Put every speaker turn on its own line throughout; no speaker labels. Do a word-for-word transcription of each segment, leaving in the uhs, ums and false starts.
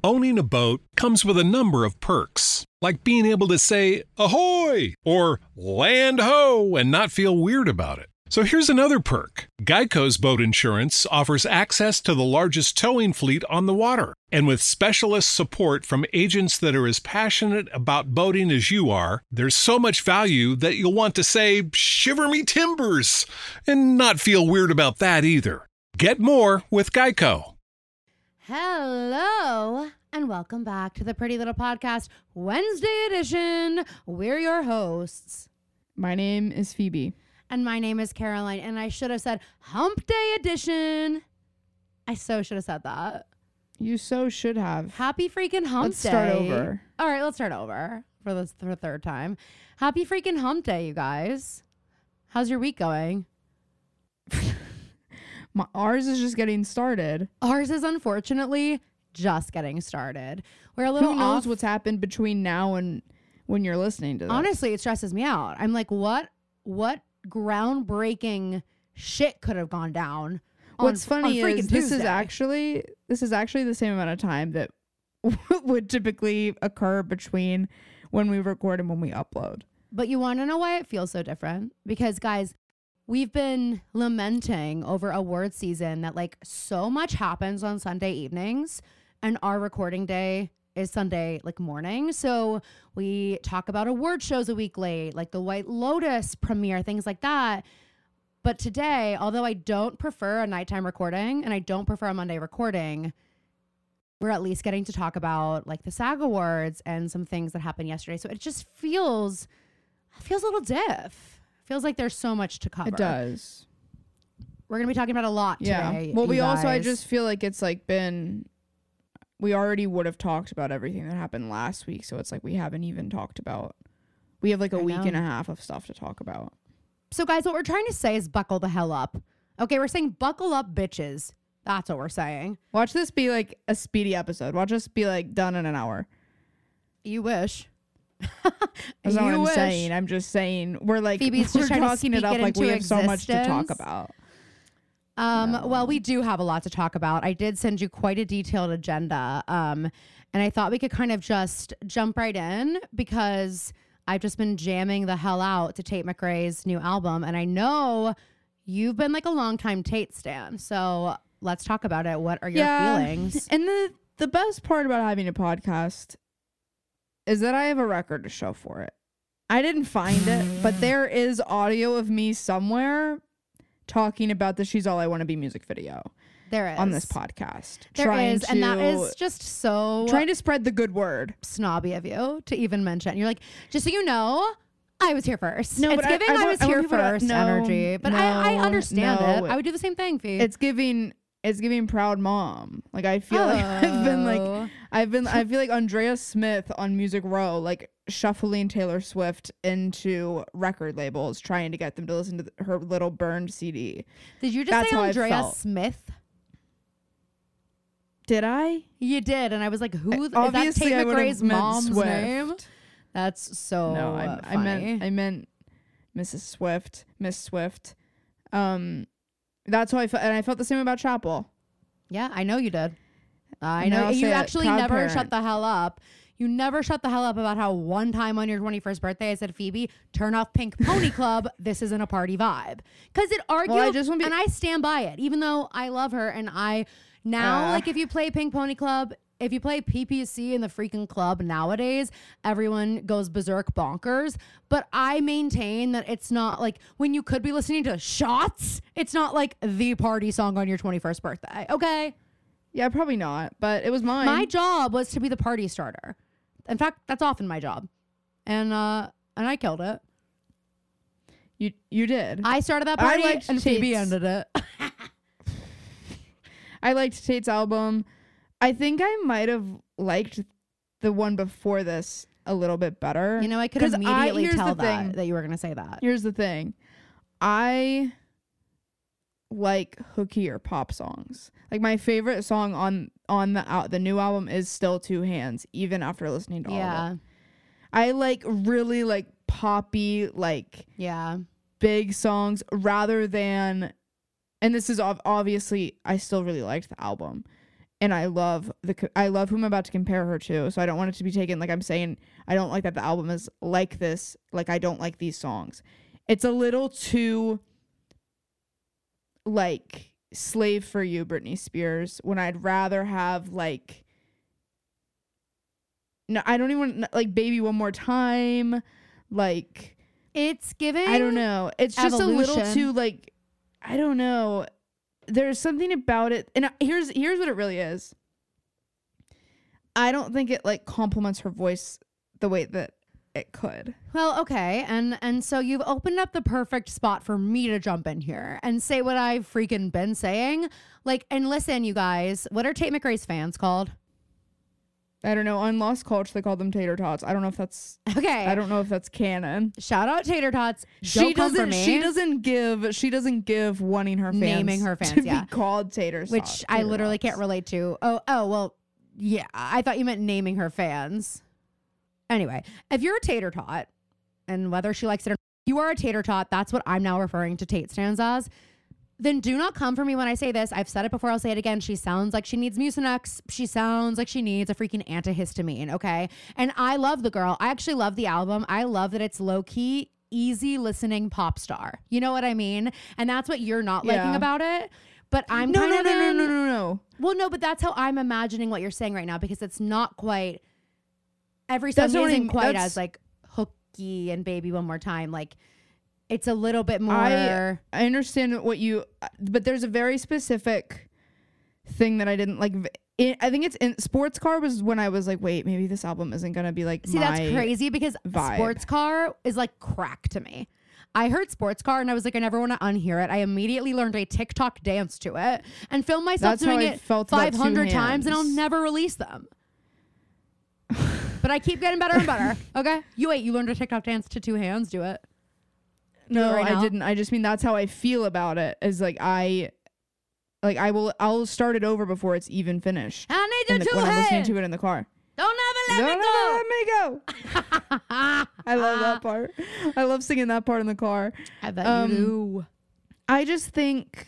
Owning a boat comes with a number of perks, like being able to say ahoy or land ho and not feel weird about it. So here's another perk. Geico's boat insurance offers access to the largest towing fleet on the water. And with specialist support from agents that are as passionate about boating as you are, there's so much value that you'll want to say, shiver me timbers, and not feel weird about that either. Get more with Geico.
Hello, and welcome back to the Pretty Little Podcast Wednesday edition. We're your hosts.
My name is Phoebe.
And my name is Caroline, and I should have said Hump Day edition. I so should have said that.
You so should have.
Happy freaking Hump
let's
Day.
Let's start over.
All right, let's start over for this for the third time. Happy freaking Hump Day, you guys. How's your week going?
My, ours is just getting started.
Ours is unfortunately just getting started. We're a little
Who knows
off.
what's happened between now and when you're listening to this?
Honestly, it stresses me out. I'm like, what, what groundbreaking shit could have gone down?
What's
on,
funny
on
is this
Tuesday.
is actually this is actually the same amount of time that would typically occur between when we record and when we upload.
But you want to know why it feels so different? Because guys, we've been lamenting over award season that like so much happens on Sunday evenings, and our recording day is Sunday like morning. So we talk about award shows a week late, like the White Lotus premiere, things like that. But today, although I don't prefer a nighttime recording and I don't prefer a Monday recording, we're at least getting to talk about like the SAG Awards and some things that happened yesterday. So it just feels, it feels a little diff. Feels like there's so much to cover.
It does.
We're going to be talking about a lot
yeah.
today.
Well, we
you
also, I
guys.
just feel like it's like been, we already would have talked about everything that happened last week. So it's like we haven't even talked about, we have like a
I
week
know.
and a half of stuff to talk about.
So guys, what we're trying to say is buckle the hell up. Okay, we're saying buckle up, bitches. That's what we're saying.
Watch this be like a speedy episode. Watch this be like done in an hour.
You wish.
That's not
You
what I'm
wish.
saying. I'm just saying we're like
Phoebe's
we're
just trying to
talking it
speak
up
it
like we
into
have so much to talk
existence.
about.
Um,
No.
Well, we do have a lot to talk about. I did send you quite a detailed agenda. Um, and I thought we could kind of just jump right in because I've just been jamming the hell out to Tate McRae's new album. And I know you've been like a longtime Tate stan. So let's talk about it. What are your
Yeah.
feelings?
And the the best part about having a podcast is that I have a record to show for it. I didn't find it, but there is audio of me somewhere talking about the She's All I Want to Be music video
There is.
on this podcast.
There
trying
is.
to,
And that is just so
trying to spread the good word.
snobby of you to even mention. You're like, just so you know, I was here first.
No,
it's
but I-
giving
I
I,
want-
was
I want
here
people to-
first
no,
energy. But I, I
no,
understand
no.
it. I would do the same thing, Fee.
It's giving it's giving proud mom. Like I feel like I've been like
Oh.
I've been I feel like Andrea Smith on Music Row, like shuffling Taylor Swift into record labels, trying to get them to listen to th- her little burned C D.
Did you just
That's
say
how I
Andrea
felt.
Smith?
Did I?
You did, and I was like, "Who is that?
Obviously,
Tate
I would've
McRae's
meant
mom's
Swift.
name?" That's so
no, I,
uh,
I
funny.
meant I meant Missus Swift, Miss Swift. Um, that's how I felt, and I felt the same about Chapel.
Yeah, I know you did. I
And
know
I'll
you
say it,
actually
proud
never
parent.
shut the hell up. You never shut the hell up about how one time on your twenty-first birthday I said, Phoebe, turn off Pink Pony Club. This isn't a party vibe. Because it argued,
Well, I just wanna be-
and I stand by it, even though I love her. And I now,
Uh.
like, if you play Pink Pony Club, if you play P P C in the freaking club nowadays, everyone goes berserk bonkers. But I maintain that it's not like when you could be listening to Shots, it's not like the party song on your twenty-first birthday. Okay.
Yeah, probably not, but it was mine.
My job was to be the party starter. In fact, that's often my job. And uh and I killed it.
you you did.
I started that
I
party
liked
and Phoebe
Tate's-
ended it.
I liked Tate's album. I think I might have liked the one before this a little bit better.
You know, I could
'Cause I-
immediately
here's
tell
the
that,
thing.
that you were going to say that.
Here's the thing. I like hookier pop songs. Like my favorite song on on the uh, the new album is still Two Hands, even after listening to all of
Yeah.
it. I like really like poppy, like
Yeah.
big songs rather than, and this is ob- obviously I still really liked the album, and I love the co- I love who I'm about to compare her to. So I don't want it to be taken like I'm saying I don't like that the album is like this. Like I don't like these songs. It's a little too like Slave for You, Britney Spears, when I'd rather have like no, I don't even like Baby One More Time. Like
It's giving.
I don't know. It's just
Evolution.
a little too like I don't know. There's something about it, and here's here's what it really is. I don't think it like complements her voice the way that it could.
Well, okay, and and so you've opened up the perfect spot for me to jump in here and say what I've freaking been saying. Like, and listen, you guys, what are Tate McRae's fans called?
I don't know. On Lost Culture, they called them tater tots. I don't know if that's
Okay.
I don't know if that's canon.
Shout out Tater Tots.
She
Don't come for
doesn't.
me.
She doesn't give. She doesn't give wanting her fans
Naming her fans,
to
yeah.
be called tater
which
tots.
I
tater
literally
tots.
can't relate to. Oh, oh, well, yeah. I thought you meant naming her fans. Anyway, if you're a tater tot, and whether she likes it or not, you are a tater tot. That's what I'm now referring to Tate stands as. Then do not come for me when I say this. I've said it before. I'll say it again. She sounds like she needs Mucinex. She sounds like she needs a freaking antihistamine. Okay. And I love the girl. I actually love the album. I love that it's low key, easy listening pop star. You know what I mean? And that's what you're not
Yeah.
liking about it. But I'm
No,
kind
no,
of
no, no,
in-
no, no, no.
Well, no, but that's how I'm imagining what you're saying right now, because it's not quite, every song
That's what I
isn't
mean.
quite
That's-
as like hooky and Baby One More Time. Like it's a little bit more.
I I understand what you, but there's a very specific thing that I didn't like. It, I think it's in Sports Car was when I was like, wait, maybe this album isn't gonna be like.
See,
my
that's crazy because
vibe.
Sports Car is like crack to me. I heard Sports Car and I was like, I never want to unhear it. I immediately learned a TikTok dance to it and filmed myself
That's how
doing
I
it
felt about
five hundred
Two
times, and I'll
Hands.
never release them. But I keep getting better and better. Okay, you wait. You learned a TikTok dance to Two Hands. Do it. Do
No,
it right
I
now.
didn't. I just mean that's how I feel about it. Is like I, like I will. I'll start it over before it's even finished.
I need
in
your
the-
two
when I'm listening
hands.
to it in the car.
Don't ever let
Don't
me go.
let me go. I love that part. I love singing that part in the car.
I bet
Um,
you do.
I just think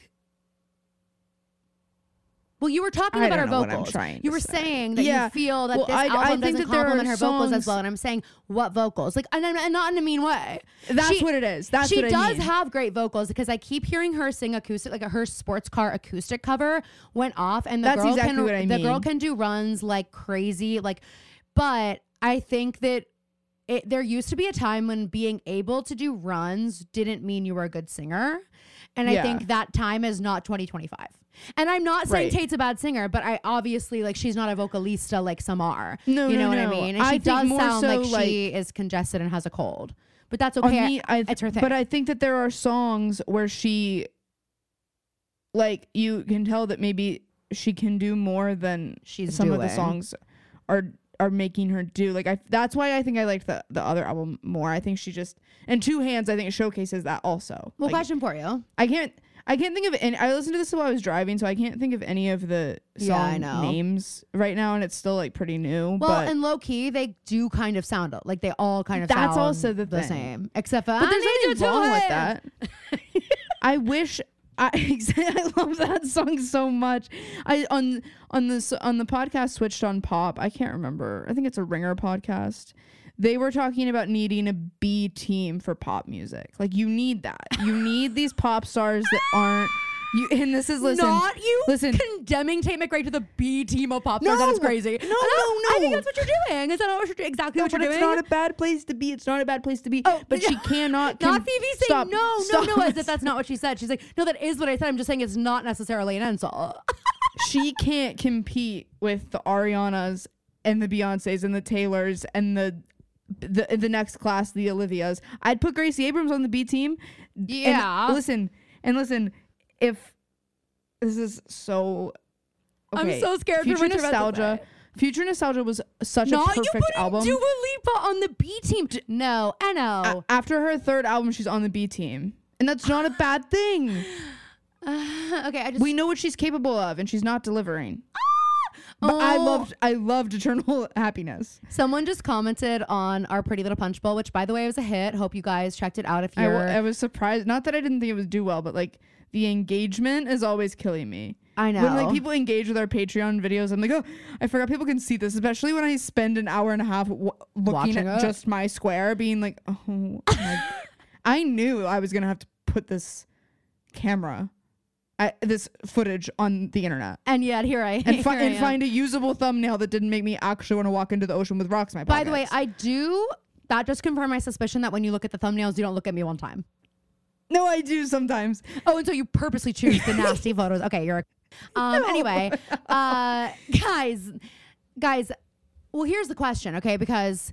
Well, you were talking
I
about her
don't know what I'm
vocals.
trying
you
to
were
say.
saying that
Yeah.
you feel that
Well,
this
I- I
album
think
doesn't
that there
complement
are
her vocals as
songs-
well. And I'm saying, what vocals? Like, and, and not in a mean way.
that's
She-
what it is. That's
she
what I
does
mean.
have great vocals because I keep hearing her sing acoustic, like her Sports Car acoustic cover went off, and the
That's
girl
exactly
can
what I
the girl
mean.
can do runs like crazy. Like, but I think that it, there used to be a time when being able to do runs didn't mean you were a good singer, and I
Yeah.
think that time is not twenty twenty-five. And I'm not saying
Right.
Tate's a bad singer, but I obviously like she's not a vocalista like some are.
No,
you know
no,
what I
no.
mean? And
I
she
think
does
more
sound
so,
like she is congested and has a cold, but that's
On
okay.
me, I,
it's her thing.
But I think that there are songs where she, like, you can tell that maybe she can do more than
She's
some of the
doing.
songs are are making her do. Like, I that's why I think I liked the the other album more. I think she just and Two Hands. I think it showcases that also.
Well,
Like,
question for you.
I can't. I can't think of any. I listened to this while I was driving, so I can't think of any of the song
Yeah, I know.
names right now, and it's still like pretty new.
Well,
but
and low key, they do kind of sound like they all kind of
That's
sound
also the
the
thing.
same, except for
But there's
I need
nothing
you to
wrong with
hand.
that. I wish I I love that song so much. I on on this on the podcast switched on pop. I can't remember. I think it's a Ringer podcast. They were talking about needing a B team for pop music. Like you need that. You need these pop stars that aren't you. And this is listen.
Not you
listen.
condemning Tate McRae to the B team of pop
No,
stars. That is crazy.
no,
I
no,
I think
no.
that's what you're doing. Is that not what you're doing? Exactly
No,
what you're
but
doing?
it's not a bad place to be. It's not a bad place to be.
Oh,
but she cannot.
Not
com-
Phoebe saying
stop,
no,
stop.
no, no, as if that's not what she said. She's like, no, that is what I said. I'm just saying it's not necessarily an insult.
She can't compete with the Arianas and the Beyoncés and the Taylors and the the the next class, the Olivias. I'd put Gracie Abrams on the B team.
Yeah.
And listen, and listen, if this is so okay,
I'm so scared for
Future
what you're about to
Nostalgia.
say.
Future Nostalgia was such
Not
a
you
perfect
putting
album.
Dua Lipa on the B team. No, I know.
A- after her third album, she's on the B team. And that's not a bad thing.
okay, I just
We know what she's capable of, and she's not delivering. But I
Oh.
loved I loved Eternal Happiness.
Someone just commented on our Pretty Little Punch Bowl, which by the way was a hit. Hope you guys checked it out if
I,
you're
w- I was surprised. Not that I didn't think it would do well, but like the engagement is always killing me.
I know.
When like people engage with our Patreon videos, I'm like, oh, I forgot people can see this. Especially when I spend an hour and a half w- looking
Watching
at
it.
just my square, being like, oh, my I knew I was gonna have to put this camera, I, this footage on the internet,
And yet here I
and, fi-
here I
and
am.
find a usable thumbnail that didn't make me actually want to walk into the ocean with rocks in my pockets.
By the way, I do. That just confirmed my suspicion that when you look at the thumbnails, you don't look at me one time.
no, I do sometimes.
Oh, and so you purposely choose the nasty photos. Okay, you're. A, um.
No.
Anyway, uh, guys, guys. Well, here's the question, okay? Because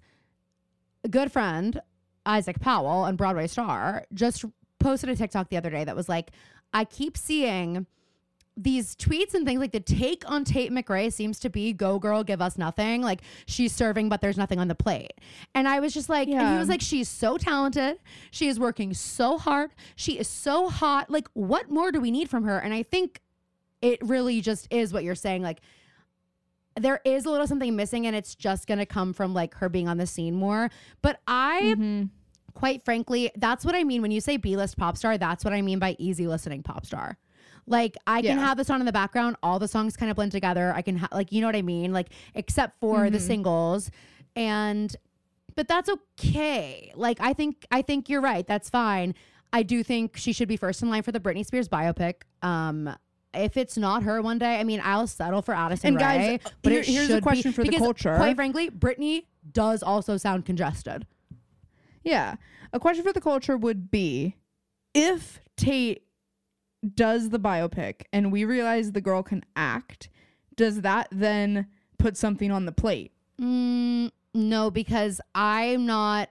a good friend, Isaac Powell, and Broadway star, just posted a TikTok the other day that was like, I keep seeing these tweets and things like the take on Tate McRae seems to be go girl, give us nothing. Like she's serving, but there's nothing on the plate. And I was just like, and
Yeah.
he was like, she's so talented. She is working so hard. She is so hot. Like what more do we need from her? And I think it really just is what you're saying. Like there is a little something missing and it's just going to come from like her being on the scene more. But I,
Mm-hmm.
quite frankly, that's what I mean. When you say B-list pop star, that's what I mean by easy listening pop star. Like I can
Yeah.
have this on in the background. All the songs kind of blend together. I can ha- like, you know what I mean? Like, except for the
Mhm.
singles. And, but that's okay. Like, I think, I think you're right. That's fine. I do think she should be first in line for the Britney Spears biopic. Um, if it's not her one day, I mean, I'll settle for Addison
And guys,
Rae. But
here-
it
here's a
should
question
be,
for the
because,
culture.
Quite frankly, Britney does also sound congested.
Yeah. A question for the culture would be, if Tate does the biopic and we realize the girl can act, does that then put something on the plate?
Mm, no, because I'm not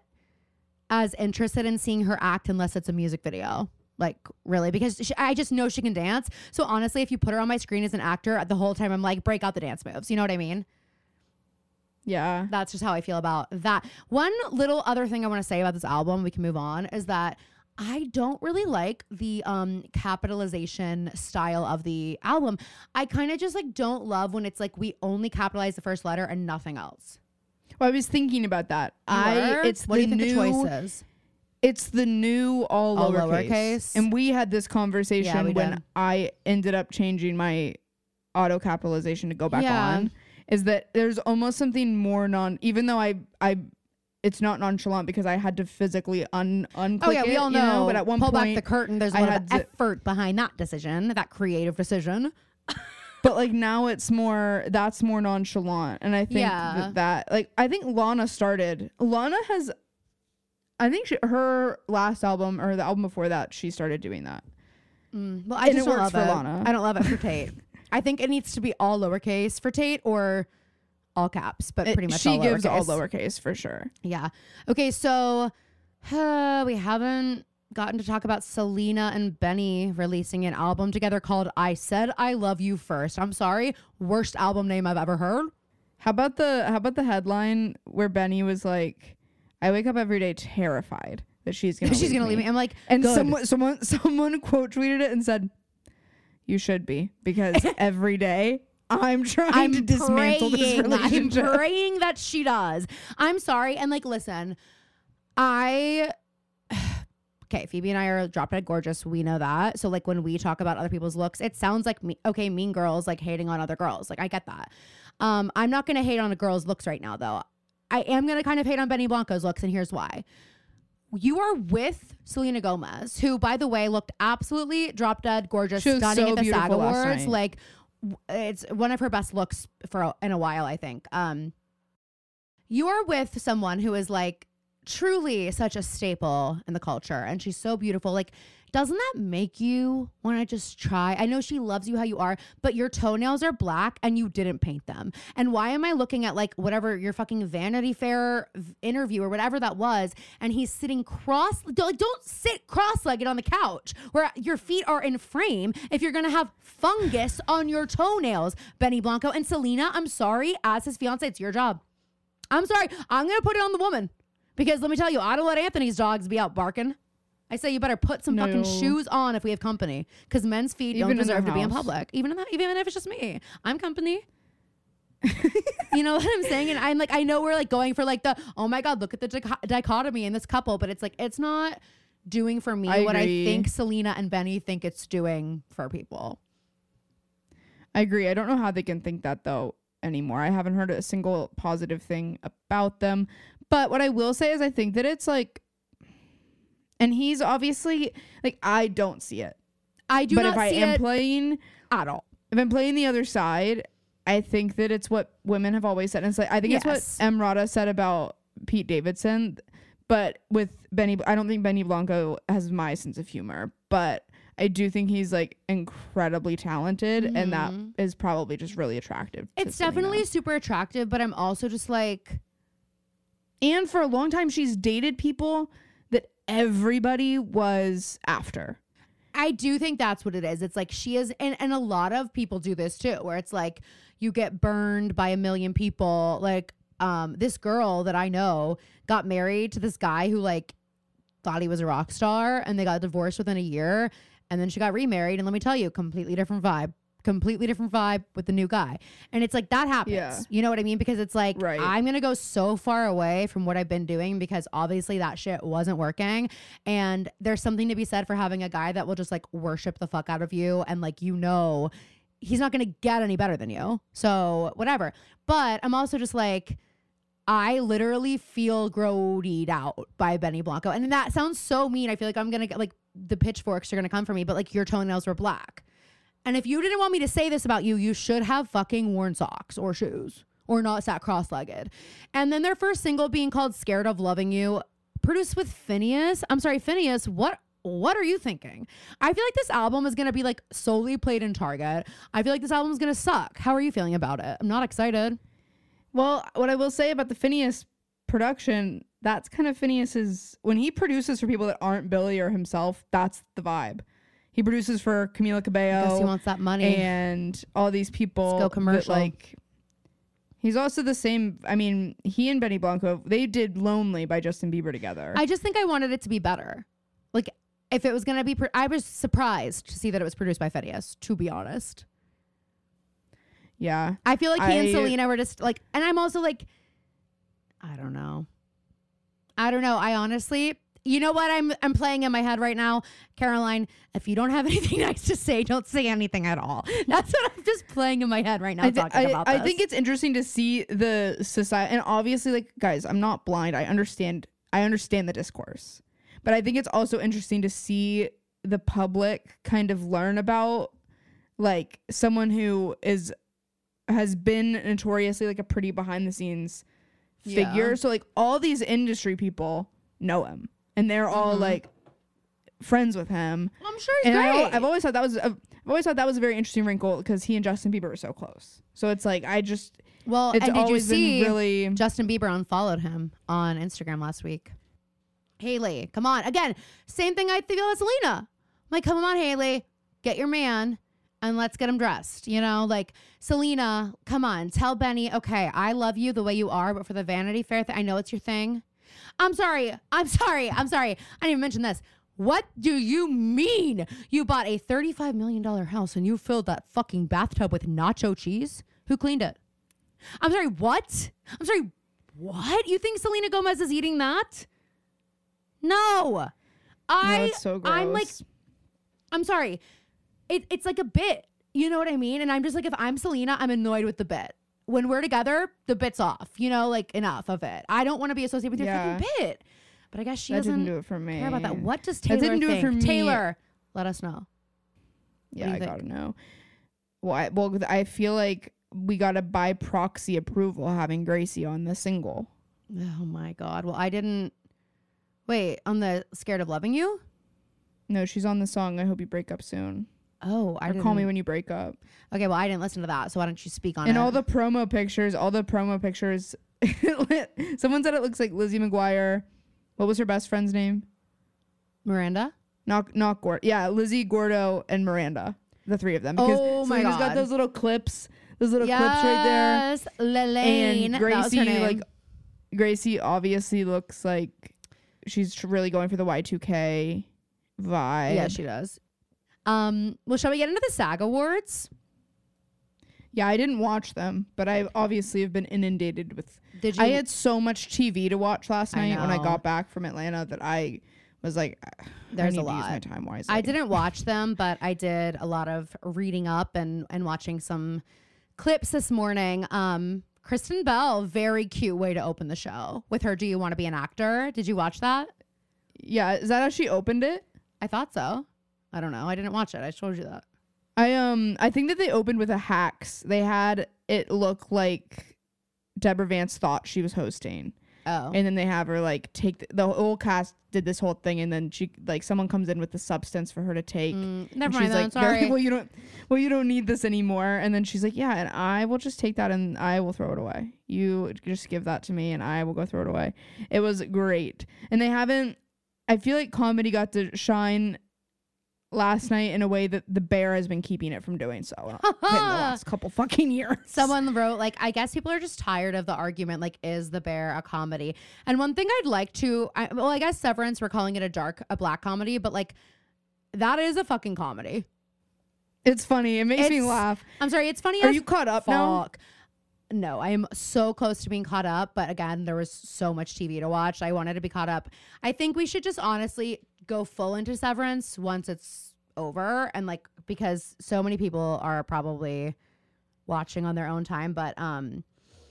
as interested in seeing her act unless it's a music video. Like, really, because she, I just know she can dance. So honestly, if you put her on my screen as an actor, the whole time I'm like, break out the dance moves. You know what I mean?
Yeah.
That's just how I feel about that. One little other thing I want to say about this album, we can move on, is that I don't really like the um capitalization style of the album. I kind of just like don't love when it's like we only capitalize the first letter and nothing else.
Well, I was thinking about that.
You
I
were?
it's
what
the
do you think
new
the choice is?
it's the new all,
All
lowercase.
lowercase?
And we had this
Yeah,
conversation
we
when
did.
I ended up changing my auto capitalization to go back
Yeah.
on. Is that there's almost something more non, even though I I it's not nonchalant because I had to physically un unclick
Oh yeah, we
it,
all
you
know.
But at one
pull
point,
back the curtain. There's a
I
lot of
had to-
effort behind that decision, that creative decision.
but like now it's more that's more nonchalant, and I think
Yeah.
that, that like I think Lana started. Lana has, I think she, her last album or the album before that she started doing that.
Mm, well, I
And
just
it
don't
works
love
for
it.
Lana.
I don't love it for Tate. I think it needs to be all lowercase for Tate or all caps, but
It-
pretty much
she
all
gives
lowercase.
all lowercase for sure.
Yeah. Okay, so uh, we haven't gotten to talk about Selena and Benny releasing an album together called I Said I Love You First. I'm sorry, worst album name I've ever heard.
How about the how about the headline where Benny was like, "I wake up every day terrified that she's gonna
She's
leave
gonna leave me. I'm like,
And
good.
someone someone someone quote tweeted it and said, "You should be, because every day I'm trying
I'm
to dismantle this
praying,
relationship."
I'm praying that she does. I'm sorry. And like, listen, I, okay, Phoebe and I are drop dead gorgeous. We know that. So like when we talk about other people's looks, it sounds like me, okay, mean girls, like hating on other girls. Like I get that. Um, I'm not going to hate on a girl's looks right now though. I am going to kind of hate on Benny Blanco's looks. And here's why. You are with Selena Gomez, who, by the way, looked absolutely drop dead gorgeous,
She was
stunning
so
at the SAG
beautiful last
Awards.
night.
Like, w- it's one of her best looks for a, in a while, I think. Um, you are with someone who is like truly such a staple in the culture, and she's so beautiful. Like, doesn't that make you want to just try? I know she loves you how you are, but your toenails are black and you didn't paint them. And why am I looking at like whatever your fucking Vanity Fair v- interview or whatever that was, and he's sitting cross, don't, don't sit cross-legged on the couch where your feet are in frame if you're gonna have fungus on your toenails, Benny Blanco. And Selena, I'm sorry, as his fiance, it's your job. I'm sorry, I'm gonna put it on the woman, because let me tell you, I don't let Anthony's dogs be out barking. I say you better put some
No.
fucking shoes on if we have company, because men's feet
Even
don't
in their
deserve to be in
house.
public. Even in that, even if it's just me, I'm company. You know what I'm saying? And I'm like, I know we're like going for like the, oh my God, look at the dic- dichotomy in this couple, but it's like, it's not doing for me
I
what I
agree.
think Selena and Benny think it's doing for people.
I agree. I don't know how they can think that though anymore. I haven't heard a single positive thing about them. But what I will say is I think that it's like, and he's obviously like, I don't see it.
I do
but
not
if I
see
am
it
playing,
at all.
if I'm playing the other side, I think that it's what women have always said. And it's like, I think
Yes.
it's what Emrata said about Pete Davidson. But with Benny, I don't think Benny Blanco has my sense of humor, but I do think he's like incredibly talented,
Mm-hmm.
and that is probably just really attractive. to
It's
Selena.
definitely super attractive, but I'm also just like,
And for a long time, she's dated people that everybody was after.
I do think that's what it is. It's like she is, and, and a lot of people do this too, where it's like you get burned by a million people. Like um, this girl that I know got married to this guy who like thought he was a rock star, and they got divorced within a year, and then she got remarried. And let me tell you, completely different vibe. Completely different vibe with the new guy. And it's like that happens.
Yeah.
You know what I mean? Because it's like
Right.
I'm gonna go so far away from what I've been doing because obviously that shit wasn't working. And there's something to be said for having a guy that will just like worship the fuck out of you, and like, you know, he's not gonna get any better than you. So whatever. But I'm also just like, I literally feel grodied out by Benny Blanco. And that sounds so mean. I feel like I'm gonna get like the pitchforks are gonna come for me, but like your toenails were black. And if you didn't want me to say this about you, you should have fucking worn socks or shoes or not sat cross-legged. And then their first single being called Scared of Loving You, produced with Phineas. I'm sorry, Phineas, what what are you thinking? I feel like this album is going to be like solely played in Target. I feel like this album is going to suck. How are you feeling about it? I'm not excited.
Well, what I will say about the Phineas production, that's kind of Phineas's, when he produces for people that aren't Billy or himself, that's the vibe. He produces for Camila Cabello.
Guess he wants that money.
And all these people.
Let's go commercial.
That, like, he's also the same. I mean, he and Benny Blanco, they did Lonely by Justin Bieber together.
I just think I wanted it to be better. Like, if it was going to be, pro- I was surprised to see that it was produced by Phineas, to be honest.
yeah.
I feel like he and
I-
Selena were just like, and I'm also like, I don't know. I don't know. I honestly, you know what I'm I'm playing in my head right now? Caroline, if you don't have anything nice to say, don't say anything at all. That's what I'm just playing in my head right now
I, thi-
talking
I,
about
I
this.
think it's interesting to see the society, and obviously, like, guys, I'm not blind. I understand. I understand the discourse, but I think it's also interesting to see the public kind of learn about like someone who is has been notoriously like a pretty behind the scenes figure.
Yeah.
So like all these industry people know him, and they're all
Mhm.
like friends with him.
I'm sure he's
And I,
great.
al- I've always thought that was a, I've always thought that was a very interesting wrinkle because he and Justin Bieber were so close. So it's like I just
well,
it's
and did you
always
see
been really
Justin Bieber unfollowed him on Instagram last week? Haley, come on. Again, same thing I feel with Selena. I'm like, come on, Haley, get your man and let's get him dressed. You know, like Selena, come on, tell Benny, okay, I love you the way you are, but for the Vanity Fair thing, I know it's your thing. I'm sorry. I'm sorry. I'm sorry. I didn't even mention this. What do you mean? You bought a thirty-five million dollars house and you filled that fucking bathtub with nacho cheese? Who cleaned it? I'm sorry, what? I'm sorry, what? You think Selena Gomez is eating that? No. I,
no, it's so gross.
I'm like, I'm sorry. It, it's like a bit. You know what I mean? And I'm just like, if I'm Selena, I'm annoyed with the bit. When we're together, the bit's off. You know, like enough of it. I don't want to be associated with your
Yeah.
fucking bit. But I guess she
that
doesn't
didn't do it for me.
care about that. What does
That
Taylor
didn't do it
think?
for me.
Taylor, let us know.
Yeah,
do you
I
think?
gotta know. Well, I, well, I feel like we gotta by proxy approval having Gracie on the single.
Oh my God. Well, I didn't. Wait, on the Scared of Loving You?
No, she's on the song I Hope You Break Up Soon.
Oh, I
Or
didn't.
Call Me When You Break Up.
Okay, well, I didn't listen to that. So why don't you speak on
And
it?
all the promo pictures, all the promo pictures. Someone said it looks like Lizzie McGuire. What was her best friend's name?
Miranda?
Not not Gordo. Yeah, Lizzie, Gordo, and Miranda. The three of them. Because
Oh my
Selena's
God.
got those little clips. Those little clips right there.
Yes, Lelaine.
And
That was her
Gracie,
name.
like Gracie obviously looks like she's tr- really going for the Y two K vibe.
Yeah, she does. Um, well, shall we get into the SAG Awards?
Yeah, I didn't watch them, but I obviously have been inundated with.
Did you?
I had so much T V to watch last
I
night when I
know.
got back from Atlanta that I was like,
There's
I need
a
to use
lot.
my time wisely.
I didn't watch them, but I did a lot of reading up and, and watching some clips this morning. Um, Kristen Bell, very cute way to open the show with her Do You Want to Be an Actor? Did you watch that?
Yeah, is that how she opened it?
I thought so. I don't know. I didn't watch it. I told you that.
I um I think that they opened with a hacks. They had it look like Deborah Vance thought she was hosting.
Oh.
And then they have her like take the, the whole cast did this whole thing, and then she like someone comes in with the substance for her to take.
Mm,
and
never
she's
mind then.
like,
Sorry.
well, you don't well you don't need this anymore. And then she's like, yeah, and I will just take that and I will throw it away. You just give that to me and I will go throw it away. It was great. And they haven't I feel like comedy got to shine last night in a way that The Bear has been keeping it from doing so in the last couple fucking years.
Someone wrote, like, I guess people are just tired of the argument, like, is The Bear a comedy? And one thing I'd like to, I, well, I guess Severance, we're calling it a dark, a black comedy, but, like, that is a fucking comedy.
It's funny. It makes me
It's-
laugh.
I'm sorry, it's funny
Are
as
you caught up now?
fuck. No, I am so close to being caught up, but again, there was so much T V to watch. I wanted to be caught up. I think we should just honestly go full into Severance once it's over, and like because so many people are probably watching on their own time. But um,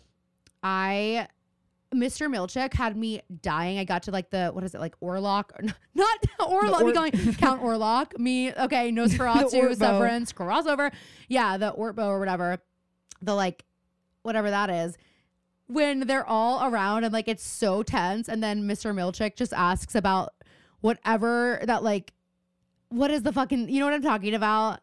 I, Mister Milchick had me dying. I got to like the what is it like Orlok? Not Orlok.
Or-
we going Count Orlok. Me okay. Nosferatu,
Ortbo.
Severance, crossover. Yeah, the Ortbo or whatever. The like. Whatever that is, when they're all around and like it's so tense, and then Mister Milchick just asks about whatever that like, what is the fucking, you know what I'm talking about?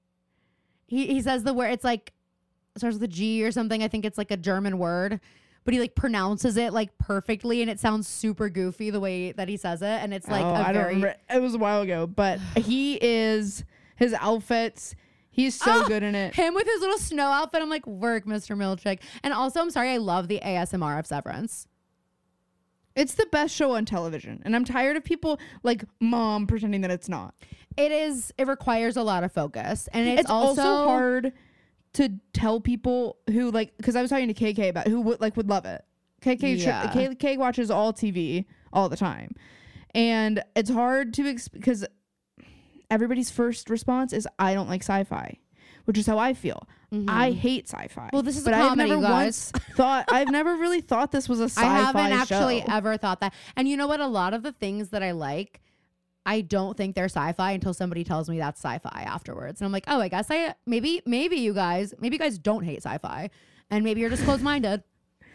He he says the word, it's like starts with a G or something. I think it's like a German word, but he like pronounces it like perfectly, and it sounds super goofy the way that he says it, and it's like
oh,
a
I don't
very
remember. It was a while ago, but he is his outfits. He's so
Oh,
good in it.
him with his little snow outfit. I'm like, work, Mister Milchick. And also, I'm sorry, I love the A S M R of Severance.
It's the best show on television, and I'm tired of people like Mom pretending that it's not.
It is. It requires a lot of focus, and it's,
It's, also,
also,
hard to tell people who like because I was talking to K K about who would like would love it. K K
Yeah.
K K watches all T V all the time, and it's hard to ex- because everybody's first response is I don't like sci-fi, which is how I feel.
Mhm.
I hate sci-fi.
Well, this is a
but
comedy,
I've never
you guys.
once thought I've never really thought this was a sci-fi
I haven't actually
show.
ever thought that. And you know what? A lot of the things that I like, I don't think they're sci-fi until somebody tells me that's sci-fi afterwards. And I'm like, oh, I guess I maybe maybe you guys maybe you guys don't hate sci-fi, and maybe you're just closed-minded.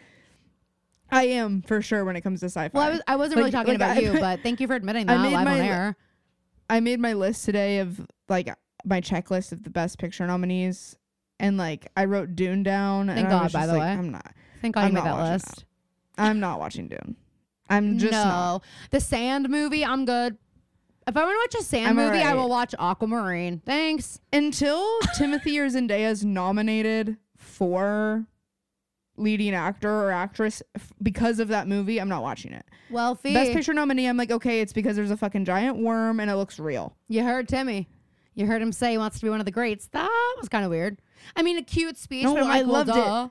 I am for sure when it comes to sci-fi.
Well, I was I wasn't really
Like-
talking
like
about
I-
you, but thank you for admitting
I
that
made
live on
my-
air.
I made my list today of like my checklist of the best picture nominees, and like I wrote Dune down.
Thank
and I
God,
was
by
just
the
like,
way.
I'm not.
Thank God you
I'm
made
not
that
watching
list.
I'm not watching Dune. I'm just
no,
not.
the Sand movie. I'm good. If I want to watch a Sand
I'm
movie, I
alright.
will watch Aquamarine. Thanks.
Until Timothy or Zendaya is nominated for leading actor or actress f- because of that movie, I'm not watching it.
Well, Fee,
Best picture nominee, I'm like, okay, it's because there's a fucking giant worm and it looks real.
you heard Timmy. You heard him say he wants to be one of the greats. That was kind of weird. I mean, a cute speech,
No,
but I'm like,
I
well,
loved it.
duh.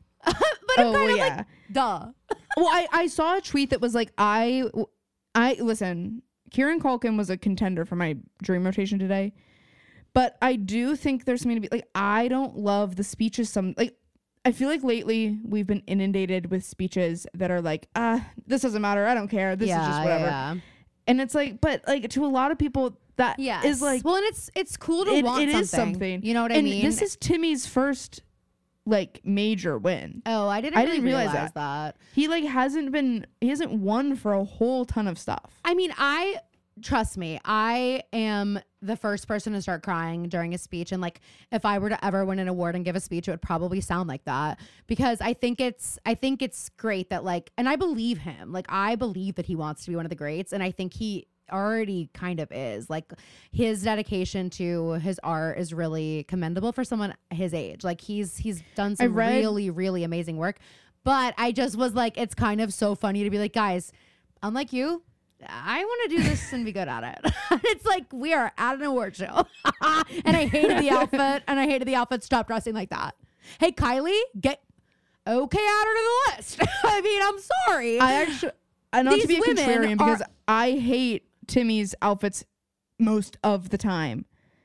but I'm
Oh,
kind
well,
of
yeah.
like, duh.
Well, I, I saw a tweet that was like, I, I listen, Kieran Culkin was a contender for my dream rotation today, but I do think there's something to be like, I don't love the speeches. Some like, I feel like lately we've been inundated with speeches that are like, ah, this doesn't matter. I don't care. This
yeah,
is just whatever.
Yeah,
And it's like, but like to a lot of people that
yeah.
is like,
well, and it's it's cool to
it,
want
it
something.
is something.
You know what I
and
mean?
this is Timmy's first like major win.
oh, I didn't.
I
really
didn't realize
realize
that.
that.
He like hasn't been, he hasn't won for a whole ton of stuff.
I mean, I trust me, I am the first person to start crying during a speech, and like if I were to ever win an award and give a speech, it would probably sound like that, because I think it's I think it's great that like, and I believe him, like I believe that he wants to be one of the greats, and I think he already kind of is. Like his dedication to his art is really commendable for someone his age. Like he's he's done
I
some
read-
really really amazing work, but I just was like, it's kind of so funny to be like, guys, unlike you, I want to do this and be good at it. It's like we are at an award show. And I hated the outfit, and I hated the outfit. Stop dressing like that. Hey, Kylie, get okay, add her to the list. I mean, I'm sorry.
I actually, uh, not
These
to be a
women
contrarian, because
are-
I hate Timmy's outfits most of the time.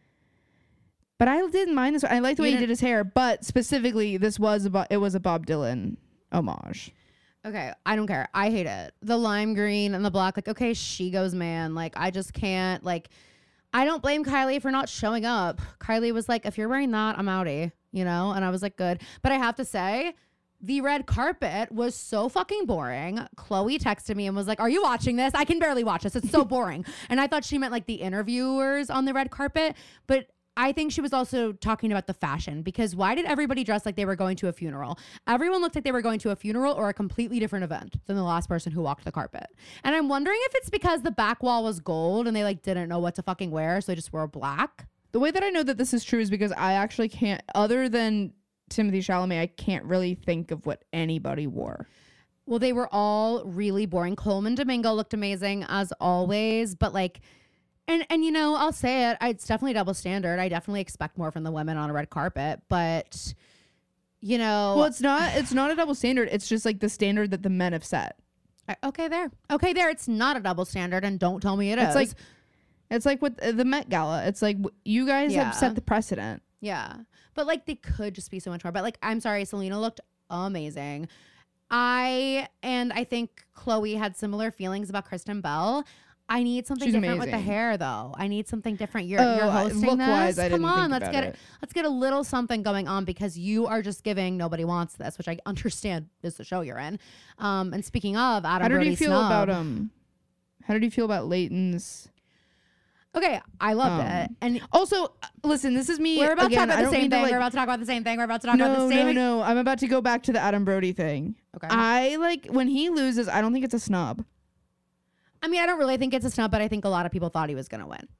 But I didn't mind this. I like the way he did his hair, but specifically this was about it was a Bob Dylan homage.
Okay, I don't care. I hate it. The lime green and the black, like, okay, she goes, man. Like, I just can't, like, I don't blame Kylie for not showing up. Kylie was like, if you're wearing that, I'm outie, you know? And I was like, good. But I have to say, the red carpet was so fucking boring. Chloe texted me and was like, are you watching this? I can barely watch this. It's so boring. And I thought she meant like the interviewers on the red carpet. But I think she was also talking about the fashion, because why did everybody dress like they were going to a funeral? Everyone looked like they were going to a funeral or a completely different event than the last person who walked the carpet. And I'm wondering if it's because the back wall was gold and they like didn't know what to fucking wear, so they just wore black.
The way that I know that this is true is because I actually can't, other than Timothée Chalamet, I can't really think of what anybody wore.
Well, they were all really boring. Coleman Domingo looked amazing as always, but like, And, and you know, I'll say it, it's definitely double standard. I definitely expect more from the women on a red carpet, but, you know.
Well, it's not, it's not a double standard. It's just like the standard that the men have set.
I, okay, there. Okay, there. It's not a double standard, and don't tell me it
it's
is.
Like, it's like with the Met Gala. It's like you guys
Yeah.
have set the precedent.
Yeah. But, like, they could just be so much more. But, like, I'm sorry, Selena looked amazing. I, and I think Chloe had similar feelings about Kristen Bell. I need something
She's
different
amazing.
with the hair, though. I need something different. You're,
Oh,
you're
I-
hosting
look-wise,
this.
I
Come
didn't
on,
think
let's
about
get
it.
let's get a little something going on, because you are just giving nobody wants this, which I understand is the show you're in. Um, and speaking of Adam
How did
Brody
you feel
snub,
about um? How did you feel about Leighton's?
Okay, I loved
Um,
it. And
Also, uh, listen, this is me.
we're about
again,
to talk
I
about the
don't
same
mean to,
thing.
like-
we're about to talk about the same thing. We're about to talk about
no,
the same
no, no. I'm about to go back to the Adam Brody thing.
Okay.
I like when he loses. I don't think it's a snub.
I mean, I don't really think it's a snub, but I think a lot of people thought he was going to win.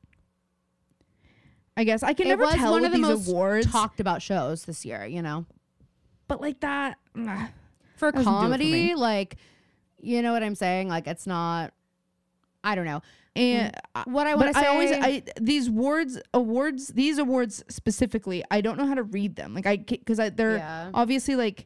I guess I can
It
never
was
tell
one
with
of the
these
most
awards.
talked about shows this year, you know?
But like that, ugh.
For
Doesn't do it for
comedy,
me.
like, you know what I'm saying? Like, it's not, I don't know.
and
What I want
but
to say.
I always I these awards awards these awards specifically. I don't know how to read them. Like I because I they're
Yeah.
obviously like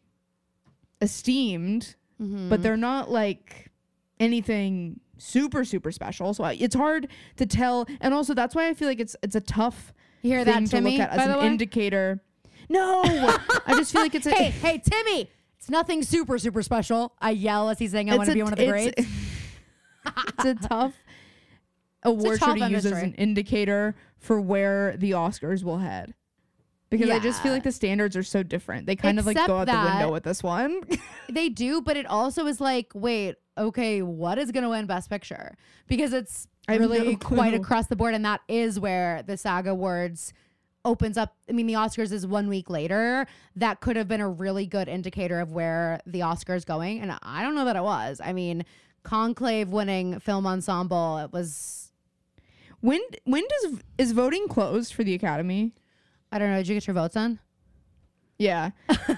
esteemed,
Mhm.
but they're not like anything super super special. So I, it's hard to tell. And also that's why I feel like it's it's a tough
You hear
thing
that,
to
Timmy,
look at
by
as
the
an
way?
indicator. No, I just feel like it's a
hey, hey, Timmy, it's nothing super, super special. I yell as he's saying, I
it's
want to
a-
be one of the
it's-
greats.
it's a tough award show
tough
to use as
industry.
an indicator for where the Oscars will head. Because I just feel
Yeah.
like the standards are so different. They kind of like
Except
go out the window
that-
with this one.
They do, but it also is like, wait, okay, what is going to win Best Picture? Because it's
I have
really
no
quite
clue.
across the board, and that is where the SAG Awards opens up. I mean, the Oscars is one week later. That could have been a really good indicator of where the Oscars going, and I don't know that it was. I mean, Conclave winning film ensemble, it was,
when when does is voting closed for the Academy?
I don't know, did you get your votes on?
Yeah.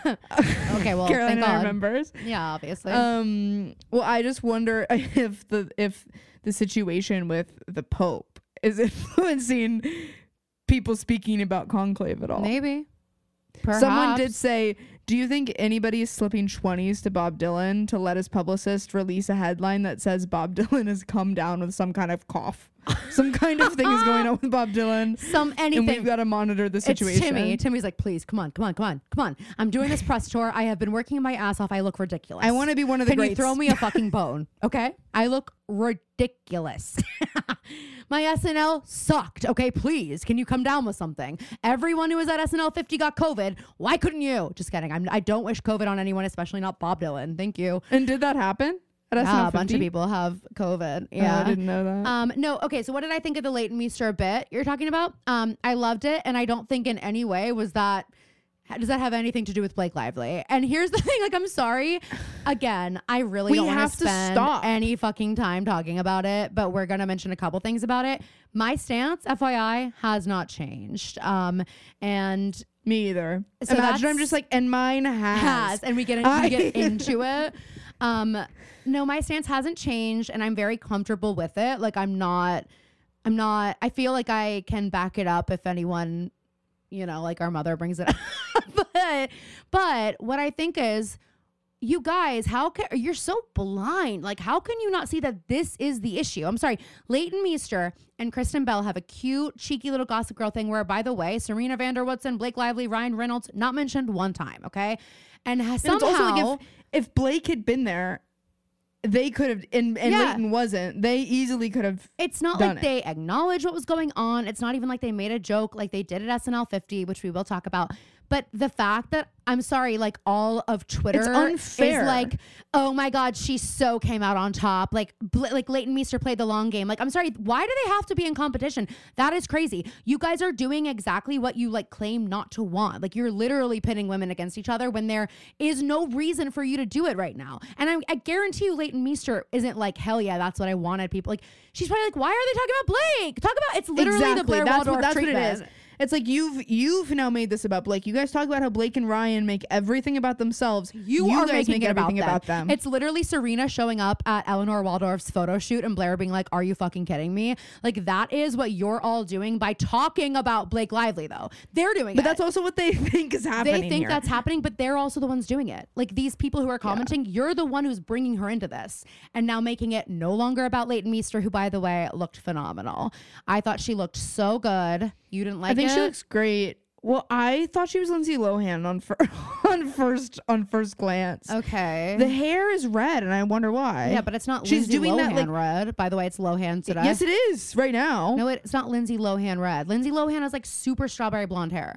Okay, well,
Caroline
thank God.
remembers.
Yeah, obviously.
Um well I just wonder if the if the situation with the Pope is influencing people speaking about Conclave at all.
Maybe.
Someone did
Perhaps.
say, do you think anybody is slipping twenties to Bob Dylan to let his publicist release a headline that says Bob Dylan has come down with some kind of cough? Some kind of thing is going on with Bob Dylan.
Some
And we've
anything.
got to monitor the situation.
It's Timmy. Timmy's like, please, come on, come on, come on, come on. I'm doing this press tour. I have been working my ass off. I look ridiculous.
I want to be one of the
Can
greats.
you throw me a fucking bone? Okay? I look ridiculous. My S N L sucked. Okay, please. Can you come down with something? Everyone who was at S N L fifty got COVID. Why couldn't you? Just kidding. I'm, I don't wish COVID on anyone, especially not Bob Dylan. Thank you.
And did that happen? At S N L
Yeah, a bunch of
fifty?
people have COVID.
Oh,
Yeah.
I didn't know that.
Um, no, okay, so what did I think of the Leighton Meester bit you're talking about? Um, I loved it, and I don't think in any way was that, does that have anything to do with Blake Lively? And here's the thing, like, I'm sorry. Again, I really
We
don't want
have
to
to
spend
stop.
any fucking time talking about it, but we're going to mention a couple things about it. My stance, F Y I, has not changed. Um, and
Me either.
So
Imagine I'm
that's-
just like, and mine has.
has, and we get, in,
I-
we get into it. Um, no, my stance hasn't changed, and I'm very comfortable with it. Like, I'm not, I'm not, I feel like I can back it up if anyone, you know, like our mother brings it up. but, but what I think is, you guys, how can you're so blind? Like, how can you not see that this is the issue? I'm sorry. Leighton Meester and Kristen Bell have a cute, cheeky little Gossip Girl thing where, by the way, Serena van der Woodsen, Blake Lively, Ryan Reynolds, not mentioned one time, okay? And has
And
somehow...
it's also like if, if Blake had been there, they could have, and, and
Yeah.
Leighton wasn't, they easily could have.
It's not
done
like
it.
they acknowledged what was going on. It's not even like they made a joke like they did at S N L fifty, which we will talk about. But the fact that, I'm sorry, like all of Twitter
It's unfair.
is like, oh my God, she so came out on top. Like, Bl- like Leighton Meester played the long game. Like, I'm sorry, why do they have to be in competition? That is crazy. You guys are doing exactly what you like claim not to want. Like, you're literally pitting women against each other when there is no reason for you to do it right now. And I, I guarantee you, Leighton Meester isn't like, hell yeah, that's what I wanted. People like, she's probably like, why are they talking about Blake? Talk about, it's literally
Exactly.
the Blair
that's
Waldorf
what, that's what
treatment.
it is. It's like you've you've now made this about Blake. You guys talk about how Blake and Ryan make everything about themselves.
You, are
guys
making
make
it about
everything
them.
about them.
It's literally Serena showing up at Eleanor Waldorf's photo shoot and Blair being like, are you fucking kidding me? Like, that is what you're all doing by talking about Blake Lively, though. They're doing
but
it.
that's also what they think is happening.
They think
here.
that's happening, but they're also the ones doing it. Like, these people who are commenting, you're the one who's bringing her into this and now making it no longer about Leighton Meester, who, by the way, looked phenomenal. I thought she looked so good. You didn't like it?
I think she looks great. Well, I thought she was Lindsay Lohan on fir- on first on first glance.
Okay.
The hair is red, and I wonder why.
yeah, but it's not
She's
Lindsay
doing
Lohan
that, like-
red. By the way, it's Lohan today.
Yes, it is right now.
No, it's not Lindsay Lohan red. Lindsay Lohan has like super strawberry blonde hair.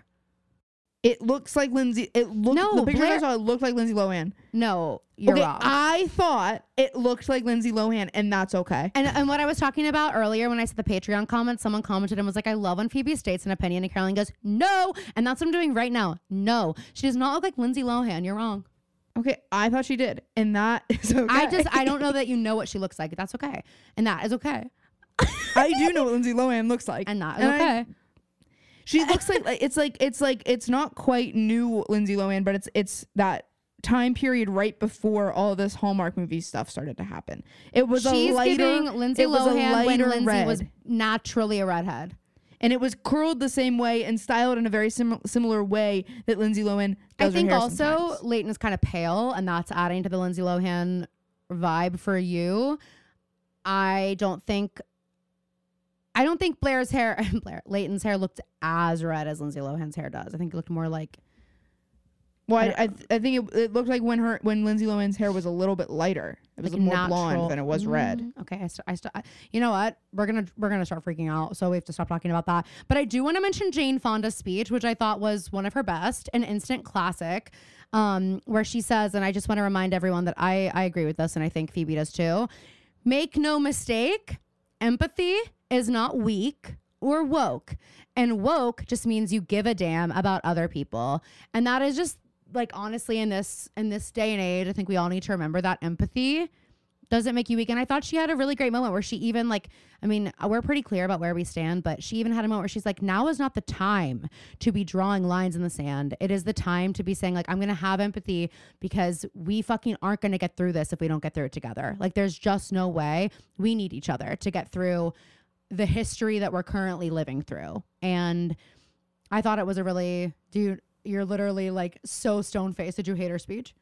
It looks like Lindsay. It looked.
No,
the picture
Blair-
I saw, it looked like Lindsay Lohan.
No, you're
okay,
wrong.
I thought it looked like Lindsay Lohan, and that's okay.
and, and what I was talking about earlier when I said the Patreon comment, someone commented and was like, I love when Phoebe states an opinion, and Caroline goes, no. And that's what I'm doing right now. No. She does not look like Lindsay Lohan. You're wrong.
Okay, I thought she did, and that is okay.
I just, I don't know that you know what she looks like. That's okay. And that is okay.
I do know what Lindsay Lohan looks like,
And that is
And I-
okay.
She looks like, like it's like it's like it's not quite new Lindsay Lohan, but it's it's that time period right before all this Hallmark movie stuff started to happen. It was
She's
a lighter
giving Lindsay
it was a
Lohan when
lighter
Lindsay
red.
was naturally a redhead.
And it was curled the same way and styled in a very sim- similar way that Lindsay Lohan does
I think
her hair
also
sometimes.
Leighton is kind of pale, and that's adding to the Lindsay Lohan vibe for you. I don't think, I don't think Blair's hair, Blair Leighton's hair looked as red as Lindsay Lohan's hair does. I think it looked more like,
Well,
I
I, I, th- I think it, it looked like when her when Lindsay Lohan's hair was a little bit lighter. It was
like
more
natural.
blonde than it was red.
Mm, okay, I, st- I, st- I you know what? We're gonna we're gonna start freaking out, so we have to stop talking about that. But I do want to mention Jane Fonda's speech, which I thought was one of her best, an instant classic, um, where she says, and I just want to remind everyone that I I agree with this, and I think Phoebe does too. Make no mistake, empathy is not weak or woke, and woke just means you give a damn about other people, and that is just. Like, honestly, in this in this day and age, I think we all need to remember that empathy doesn't make you weak. And I thought she had a really great moment where she even, like, I mean, we're pretty clear about where we stand, but she even had a moment where she's like, now is not the time to be drawing lines in the sand. It is the time to be saying, like, I'm going to have empathy because we fucking aren't going to get through this if we don't get through it together. Like, there's just no way. We need each other to get through the history that we're currently living through. And I thought it was a really, dude, you're literally like so stone-faced. Did you hate her speech?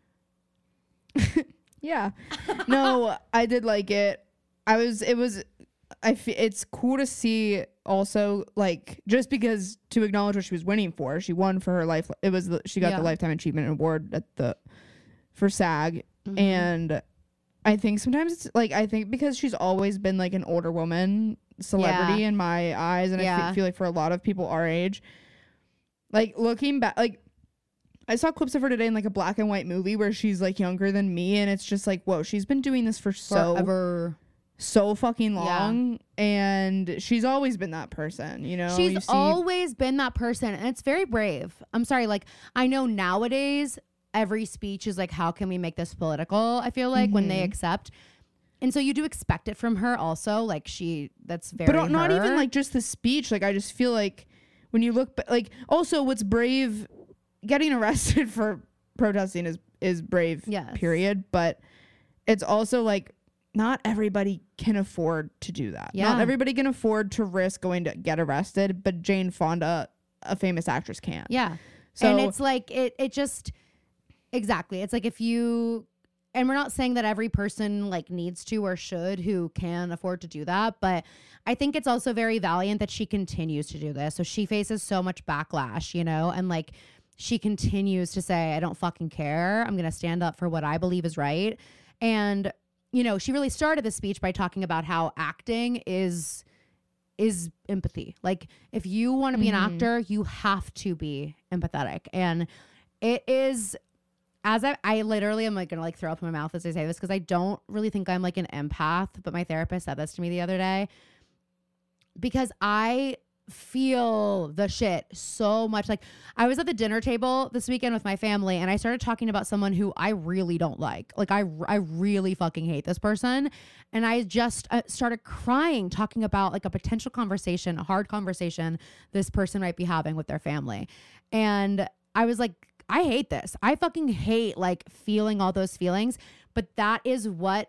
Yeah. No, I did like it. I was, it was, I f- it's cool to see also, like, just because to acknowledge what she was winning for. She won for her life. It was, the, she got
Yeah.
the Lifetime Achievement Award at the, for SAG.
Mhm.
And I think sometimes it's like, I think because she's always been like an older woman celebrity
Yeah.
in my eyes. And I
Yeah.
fe- feel like for a lot of people our age, like looking back, like, I saw clips of her today in like a black and white movie where she's like younger than me, and it's just like, whoa, she's been doing this for so
Forever.
so fucking
Yeah.
long, and she's always been that person, you know. You
She's
see-
always been that person, and it's very brave. I'm sorry, like, I know nowadays every speech is like, how can we make this political? I feel like when they
Mhm.
accept. And so you do expect it from her also. Like, she, that's very
but not
her.
even like just the speech. Like, I just feel like when you look, ba- like, also what's brave, getting arrested for protesting is is brave.
Yes.
Period. But it's also like not everybody can afford to do that.
Yeah.
Not everybody can afford to risk going to get arrested. But Jane Fonda, a famous actress, can.
Yeah.
So
and it's like, it, it just, exactly. It's like if you and we're not saying that every person like needs to or should who can afford to do that, but I think it's also very valiant that she continues to do this. So she faces so much backlash, you know, and like she continues to say, I don't fucking care. I'm going to stand up for what I believe is right. And, you know, she really started the speech by talking about how acting is is empathy. Like if you want to be mm-hmm. an actor, you have to be empathetic. And it is, as I, I literally am like going to like throw up in my mouth as I say this, because I don't really think I'm like an empath, but my therapist said this to me the other day, because I feel the shit so much. Like I was at the dinner table this weekend with my family and I started talking about someone who I really don't like. Like I, I really fucking hate this person. And I just uh, started crying talking about like a potential conversation, a hard conversation this person might be having with their family. And I was like, I hate this. I fucking hate like feeling all those feelings, but that is what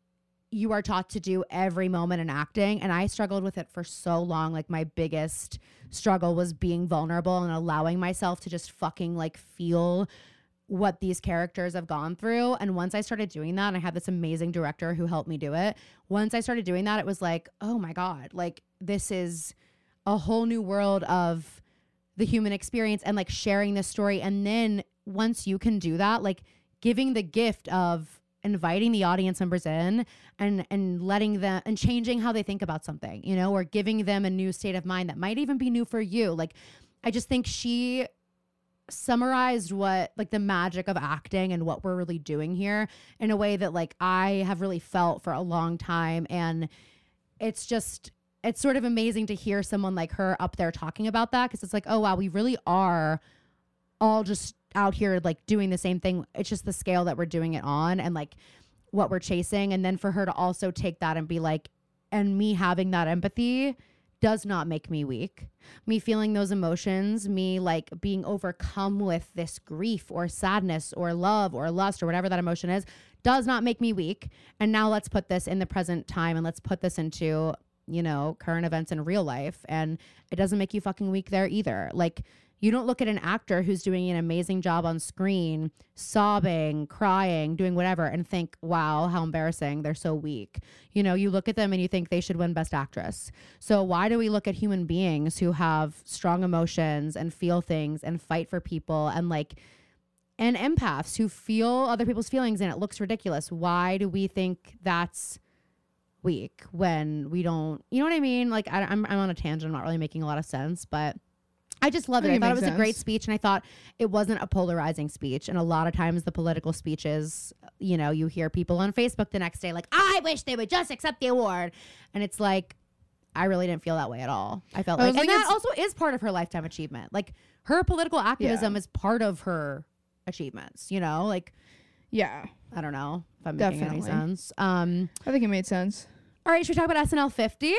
you are taught to do every moment in acting. And I struggled with it for so long. Like my biggest struggle was being vulnerable and allowing myself to just fucking like feel what these characters have gone through. And once I started doing that, and I had this amazing director who helped me do it. Once I started doing that, it was like, oh my God, like this is a whole new world of the human experience and like sharing this story. And then once you can do that, like giving the gift of inviting the audience members in and and letting them and changing how they think about something, you know, or giving them a new state of mind that might even be new for you. Like, I just think she summarized what like the magic of acting and what we're really doing here in a way that like I have really felt for a long time. And it's just, it's sort of amazing to hear someone like her up there talking about that, because it's like, oh wow, we really are all just out here like doing the same thing. It's just the scale that we're doing it on and like what we're chasing. And then for her to also take that and be like, and me having that empathy does not make me weak. Me feeling those emotions, me like being overcome with this grief or sadness or love or lust or whatever that emotion is, does not make me weak. And now let's put this in the present time and let's put this into, you know, current events in real life. And it doesn't make you fucking weak there either. Like, you don't look at an actor who's doing an amazing job on screen, sobbing, crying, doing whatever, and think, wow, how embarrassing. They're so weak. You know, you look at them and you think they should win Best Actress. So why do we look at human beings who have strong emotions and feel things and fight for people and like, and empaths who feel other people's feelings and it looks ridiculous? Why do we think that's weak when we don't, you know what I mean? Like, I, I'm, I'm on a tangent. I'm not really making a lot of sense, but I just loved it. I, I thought it was sense. a great speech, and I thought it wasn't a polarizing speech. And a lot of times the political speeches, you know, you hear people on Facebook the next day like, I wish they would just accept the award. And it's like, I really didn't feel that way at all. I felt I like, and that also is part of her lifetime achievement. Like her political activism yeah. is part of her achievements, you know, like,
yeah,
I don't know if I'm making Definitely. any sense. Um,
I think it made sense.
All right. Should we talk about S N L fifty?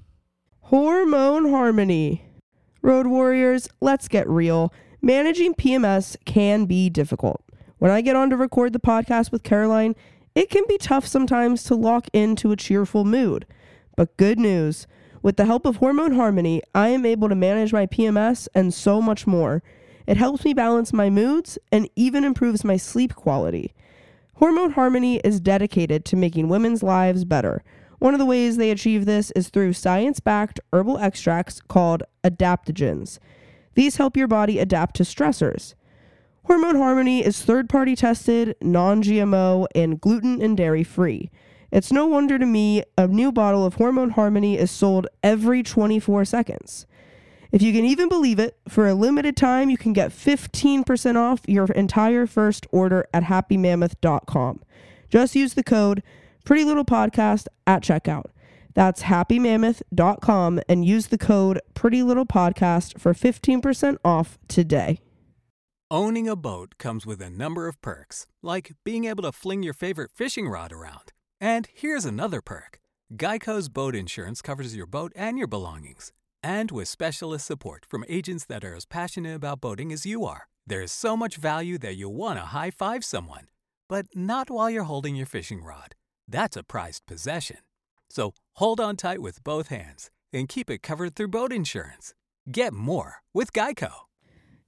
Hormone Harmony. Road Warriors, let's get real. Managing P M S can be difficult. When I get on to record the podcast with Caroline, it can be tough sometimes to lock into a cheerful mood. But good news, with the help of Hormone Harmony, I am able to manage my P M S and so much more. It helps me balance my moods and even improves my sleep quality. Hormone Harmony is dedicated to making women's lives better. One of the ways they achieve this is through science-backed herbal extracts called adaptogens. These help your body adapt to stressors. Hormone Harmony is third-party tested, non-G M O, and gluten and dairy-free. It's no wonder to me a new bottle of Hormone Harmony is sold every twenty-four seconds. If you can even believe it, for a limited time you can get fifteen percent off your entire first order at happy mammoth dot com. Just use the code Pretty Little Podcast at checkout. That's happy mammoth dot com and use the code Pretty Little Podcast for fifteen percent off today.
Owning a boat comes with a number of perks, like being able to fling your favorite fishing rod around. And here's another perk. Geico's boat insurance covers your boat and your belongings. And with specialist support from agents that are as passionate about boating as you are, there's so much value that you'll want to high-five someone. But not while you're holding your fishing rod. That's a prized possession. So hold on tight with both hands and keep it covered through boat insurance. Get more with Geico.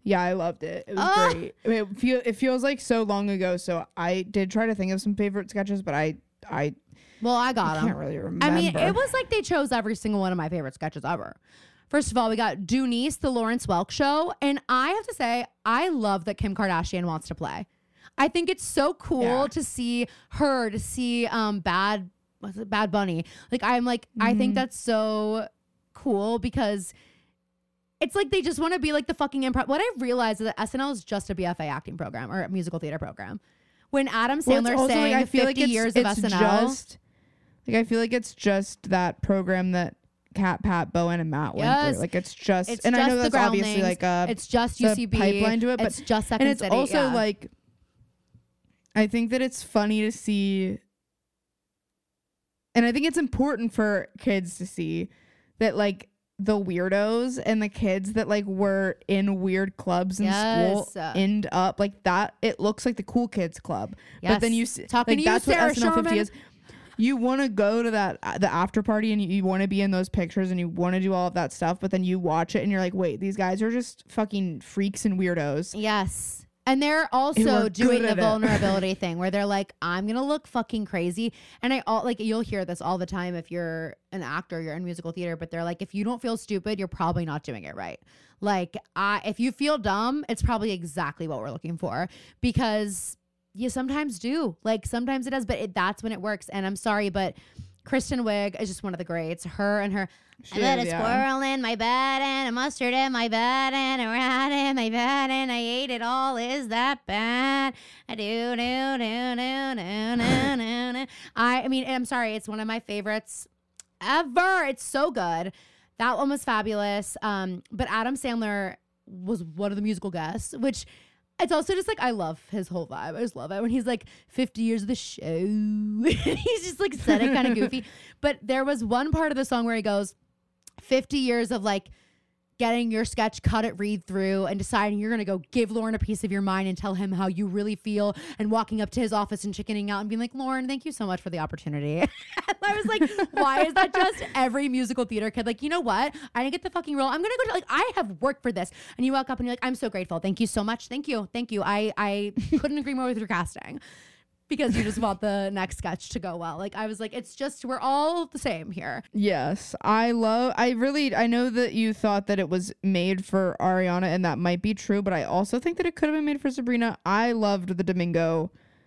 Yeah, I loved it. It was
Ah!
great. I mean, it, feel, it feels like so long ago. So I did try to think of some favorite sketches, but I I,
Well, I
I
got
can't
them.
really remember.
I mean, it was like they chose every single one of my favorite sketches ever. First of all, we got Dunice, the Lawrence Welk show. And I have to say, I love that Kim Kardashian wants to play. I think it's so cool
Yeah.
to see her, to see um Bad, what's it, Bad Bunny. Like, I'm like, I think that's so cool because it's like they just want to be like the fucking improv. What I've realized is that S N L is just a B F A acting program or a musical theater program. When Adam
Well, it's
Sandler
also,
sang
like, I feel
fifty
like it's,
years
it's
of S N L.
Just, like I feel like it's just that program that Kat, Pat, Bowen, and Matt went
Yes.
through. Like it's just,
It's
and
just
I know
the
that's obviously
Groundlings.
like a
It's just
it's
U
a
C B.
pipeline to it, but
it's just Second
and it's
City.
also
yeah.
like, I think that it's funny to see, and I think it's important for kids to see that like the weirdos and the kids that like were in weird clubs in
Yes.
school end up like that. It looks like the cool kids club,
Yes.
but then you see,
Talking
like
to you,
that's
Sarah
what S N L fifty
Sherman.
is. You want to go to that uh, the after party and you, you want to be in those pictures and you want to do all of that stuff, but then you watch it and you're like, wait, these guys are just fucking freaks and weirdos.
Yes. And they're
Who
also
are
doing
good
the
at it.
vulnerability thing where they're like, I'm going to look fucking crazy. And I all like, you'll hear this all the time if you're an actor, you're in musical theater, but they're like, if you don't feel stupid, you're probably not doing it right. Like, I, if you feel dumb, it's probably exactly what we're looking for because you sometimes do. Like, sometimes it does, but it, that's when it works. And I'm sorry, but Kristen Wiig is just one of the greats. Her and her, I
She
put a
is, yeah.
squirrel in my bed and a mustard in my bed and a rat in my bed and I ate it all. Is that bad? I do, do, do, do, do, do, do, do. I, I mean, I'm sorry. It's one of my favorites ever. It's so good. That one was fabulous. Um, but Adam Sandler was one of the musical guests, which it's also just like, I love his whole vibe. I just love it when he's like fifty years of the show. He's just like said it kind of goofy. But there was one part of the song where he goes, fifty years of like getting your sketch, cut it, read through, and deciding you're going to go give Lauren a piece of your mind and tell him how you really feel, and walking up to his office and chickening out and being like, Lauren, thank you so much for the opportunity. And I was like, why is that just every musical theater kid? Like, you know what? I didn't get the fucking role. I'm going to go to, like, I have worked for this. And you walk up and you're like, I'm so grateful. Thank you so much. Thank you. Thank you. I, I couldn't agree more with your casting. Because you just want the next sketch to go well. Like, I was like, it's just, we're all the same here.
Yes, I love. I really. I know that you thought that it was made for Ariana, and that might be true. But I also think that it could have been made for Sabrina. I loved the Domingo.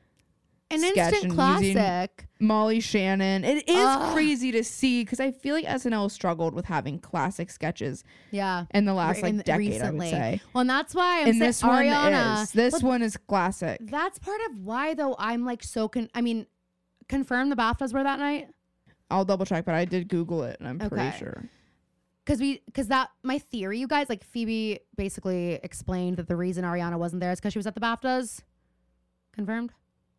An
sketch
instant
and using
classic.
Molly Shannon. It is
Ugh.
crazy to see because I feel like S N L struggled with having classic sketches
Yeah.
in the last
Re- in-
like decade.
recently.
I would say.
Well, and that's why I'm
And
saying
this one
Ariana.
is. This
Well,
one is classic.
That's part of why, though, I'm like so. Con- I mean, confirm the BAFTAs were that night
I'll double check, but I did Google it, and I'm
Okay.
pretty sure.
because we because that my theory, you guys, like Phoebe basically explained that the reason Ariana wasn't there is because she was at the BAFTAs. Confirmed.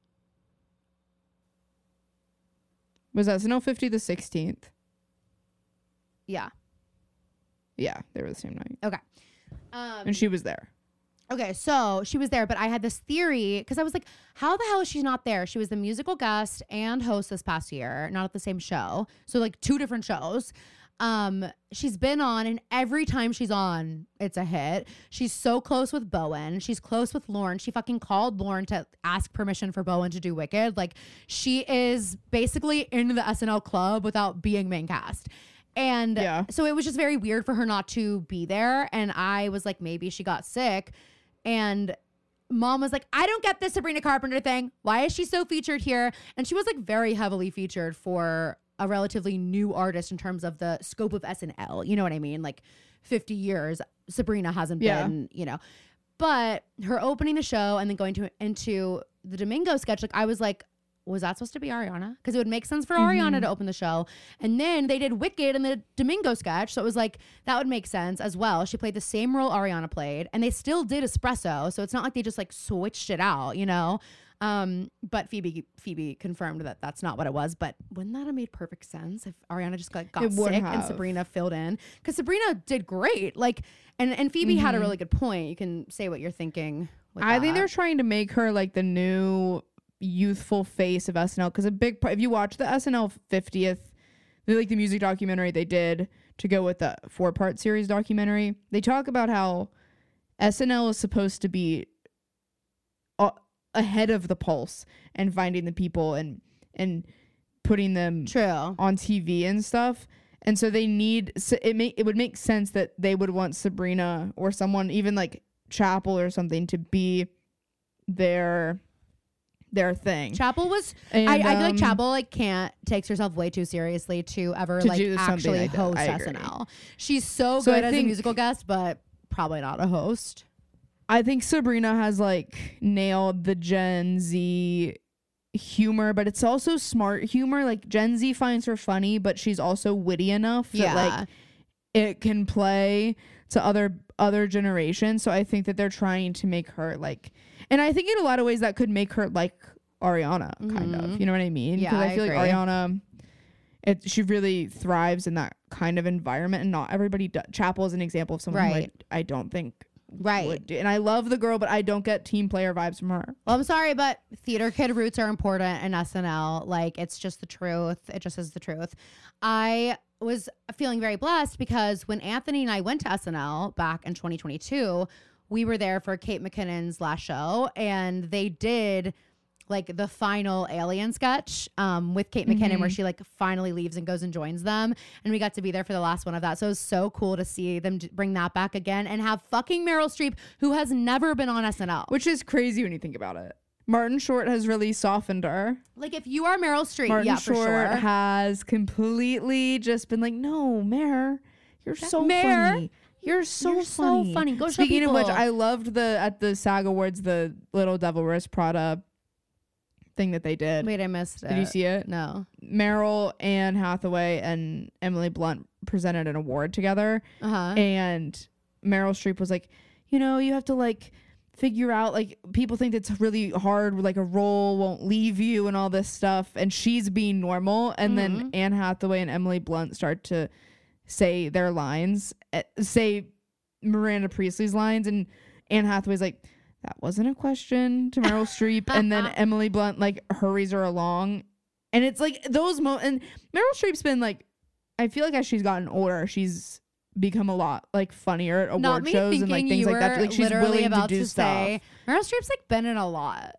Was S N L fifty the sixteenth?
Yeah.
Yeah, they were the same night,
Okay. Um,
and she was there.
Okay, so she was there, but I had this theory because I was like, how the hell is she not there? She was the musical guest and host this past year, not at the same show. So like two different shows. Um, she's been on, and every time she's on, it's a hit. She's so close with Bowen. She's close with Lauren. She fucking called Lauren to ask permission for Bowen to do Wicked. Like, she is basically in the S N L club without being main cast. And
Yeah.
so it was just very weird for her not to be there. And I was like, maybe she got sick. And Mom was like, I don't get this Sabrina Carpenter thing. Why is she so featured here? And she was like very heavily featured for a relatively new artist in terms of the scope of S N L. You know what I mean? Like fifty years, Sabrina hasn't
Yeah.
been, you know. But her opening the show and then going to into the Domingo sketch, like I was like, was that supposed to be Ariana? Because it would make sense for Ariana to open the show. And then they did Wicked in the Domingo sketch. So it was like, that would make sense as well. She played the same role Ariana played. And they still did Espresso. So it's not like they just like switched it out, you know? Um, but Phoebe Phoebe confirmed that that's not what it was. But wouldn't that have made perfect sense if Ariana just got, got
It would
sick and
have.
Sabrina filled in? Because Sabrina did great. Like, and, and Phoebe had a really good point. You can say what you're thinking. With
I think
that.
they're trying to make her like the new youthful face of S N L because a big part, if you watch the S N L fiftieth, the, like the music documentary they did to go with the four part series documentary, they talk about how S N L is supposed to be a- ahead of the pulse and finding the people and and putting them
True.
on T V and stuff. And so they need so it make it would make sense that they would want Sabrina or someone even like Chapel or something to be their their thing.
Chapel was
And,
I, I feel like
um,
Chapel like can't takes herself way too seriously to ever
To
like
do something
actually
like that.
host
I
S
agree.
N L. She's so,
So
good
I
as a
think-
musical guest, but probably not a host.
I think Sabrina has like nailed the Gen Z humor, but it's also smart humor. Like Gen Z finds her funny, but she's also witty enough that
Yeah.
like it can play to other other generations. So I think that they're trying to make her like, and I think in a lot of ways that could make her like Ariana, kind
Mhm.
of. You know what I mean?
Yeah,
'Cause I
I
feel
agree.
like Ariana, it she really thrives in that kind of environment, and not everybody. Do- Chapel is an example of someone who
Right.
I, I don't think
Right.
would do. And I love the girl, but I don't get team player vibes from her.
Well, I'm sorry, but theater kid roots are important in S N L. Like, it's just the truth. It just is the truth. I was feeling very blessed because when Anthony and I went to S N L back in twenty twenty-two, we were there for Kate McKinnon's last show, and they did like the final Alien sketch um, with Kate McKinnon, where she like finally leaves and goes and joins them. And we got to be there for the last one of that. So it was so cool to see them d- bring that back again and have fucking Meryl Streep, who has never been on S N L.
Which is crazy when you think about it. Martin Short has really softened her.
Like, if you are Meryl Streep,
Martin
yeah,
Short
for sure.
has completely just been like, no, Mare, you're so
Mare,
funny. You're so
you're so
funny.
funny. Go show
Speaking of which,
people.
I loved the at the SAG Awards the Little Devil Wears Prada thing that they did.
Wait, I missed it.
Did you see it?
No.
Meryl, Anne Hathaway, and Emily Blunt presented an award together.
Uh-huh.
And Meryl Streep was like, you know, you have to like figure out, like, people think it's really hard, like a role won't leave you and all this stuff, and she's being normal. And then Anne Hathaway and Emily Blunt start to say their lines, eh, say Miranda Priestley's lines, and Anne Hathaway's like, that wasn't a question to Meryl Streep. And then Emily Blunt like hurries her along, and it's like those mo and Meryl Streep's been like, I feel like as she's gotten older, she's become a lot like funnier at award
Not me
shows
thinking
and like things
you
like that.
were
Like she's
literally
willing
about
to do
to
stuff.
say, Meryl Streep's like been in a lot.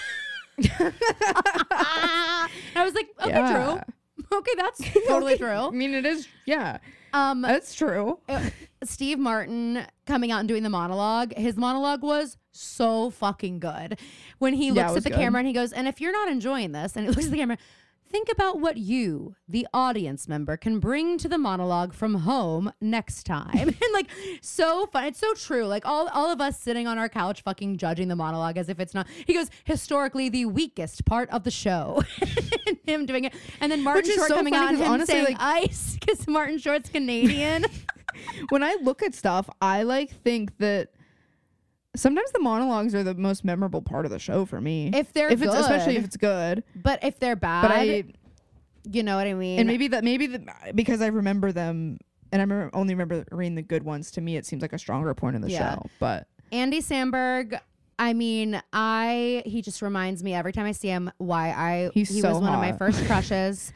I was like, okay,
Yeah.
true. Okay, that's totally
I
true.
mean, it is. Yeah,
Um,
that's true.
it- Steve Martin coming out and doing the monologue, his monologue was so fucking good. When he
Yeah,
looks
it
at
was
the
good.
camera and he goes, and if you're not enjoying this, and he looks at the camera, think about what you, the audience member, can bring to the monologue from home next time. And like, so fun. It's so true. Like all, all of us sitting on our couch fucking judging the monologue as if it's not, he goes, historically the weakest part of the show. And him doing it. And then Martin
Which is
Short
so
coming
funny
out and
'cause
him
honestly,
saying
like-
ice because Martin Short's Canadian.
When I look at stuff, I like think that sometimes the monologues are the most memorable part of the show for me.
If they're
if it's especially
good.
if it's good.
But if they're bad,
But I
you know what I mean?
and maybe that maybe the, because I remember them and I remember only remember reading the good ones. To me, it seems like a stronger point in the
Yeah.
show. But
Andy Samberg, I mean, I he just reminds me every time I see him why I
He's
he
so
was one of my
hot.
first crushes.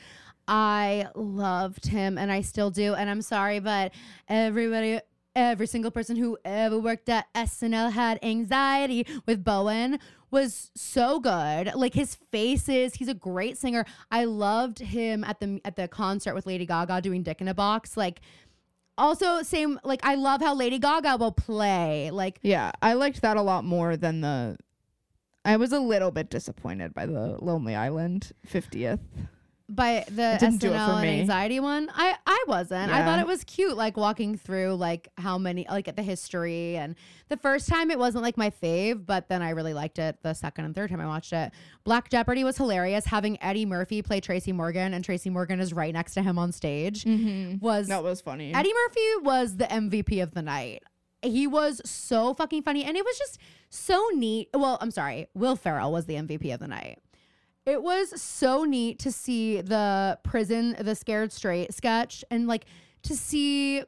I loved him and I still do. And I'm sorry, but everybody every single person who ever worked at S N L had anxiety with Bowen was so good. Like his faces, he's a great singer. I loved him at the at the concert with Lady Gaga doing Dick in a Box. Like also same like I love how Lady Gaga will play. Like
yeah, I liked that a lot more than the. I was a little bit disappointed by the Lonely Island fiftieth.
by the
It didn't do it
S N L
for
and
me.
anxiety one, I I wasn't. I
Yeah.
thought it was cute, like walking through like how many like at the history. And the first time it wasn't like my fave, but then I really liked it the second and third time I watched it. Black Jeopardy was hilarious. Having Eddie Murphy play Tracy Morgan and Tracy Morgan is right next to him on stage was
That was funny.
Eddie Murphy was the M V P of the night. He was so fucking funny, and it was just so neat. Well, I'm sorry, Will Ferrell was the M V P of the night. It was so neat to see the prison, the Scared Straight sketch, and like to see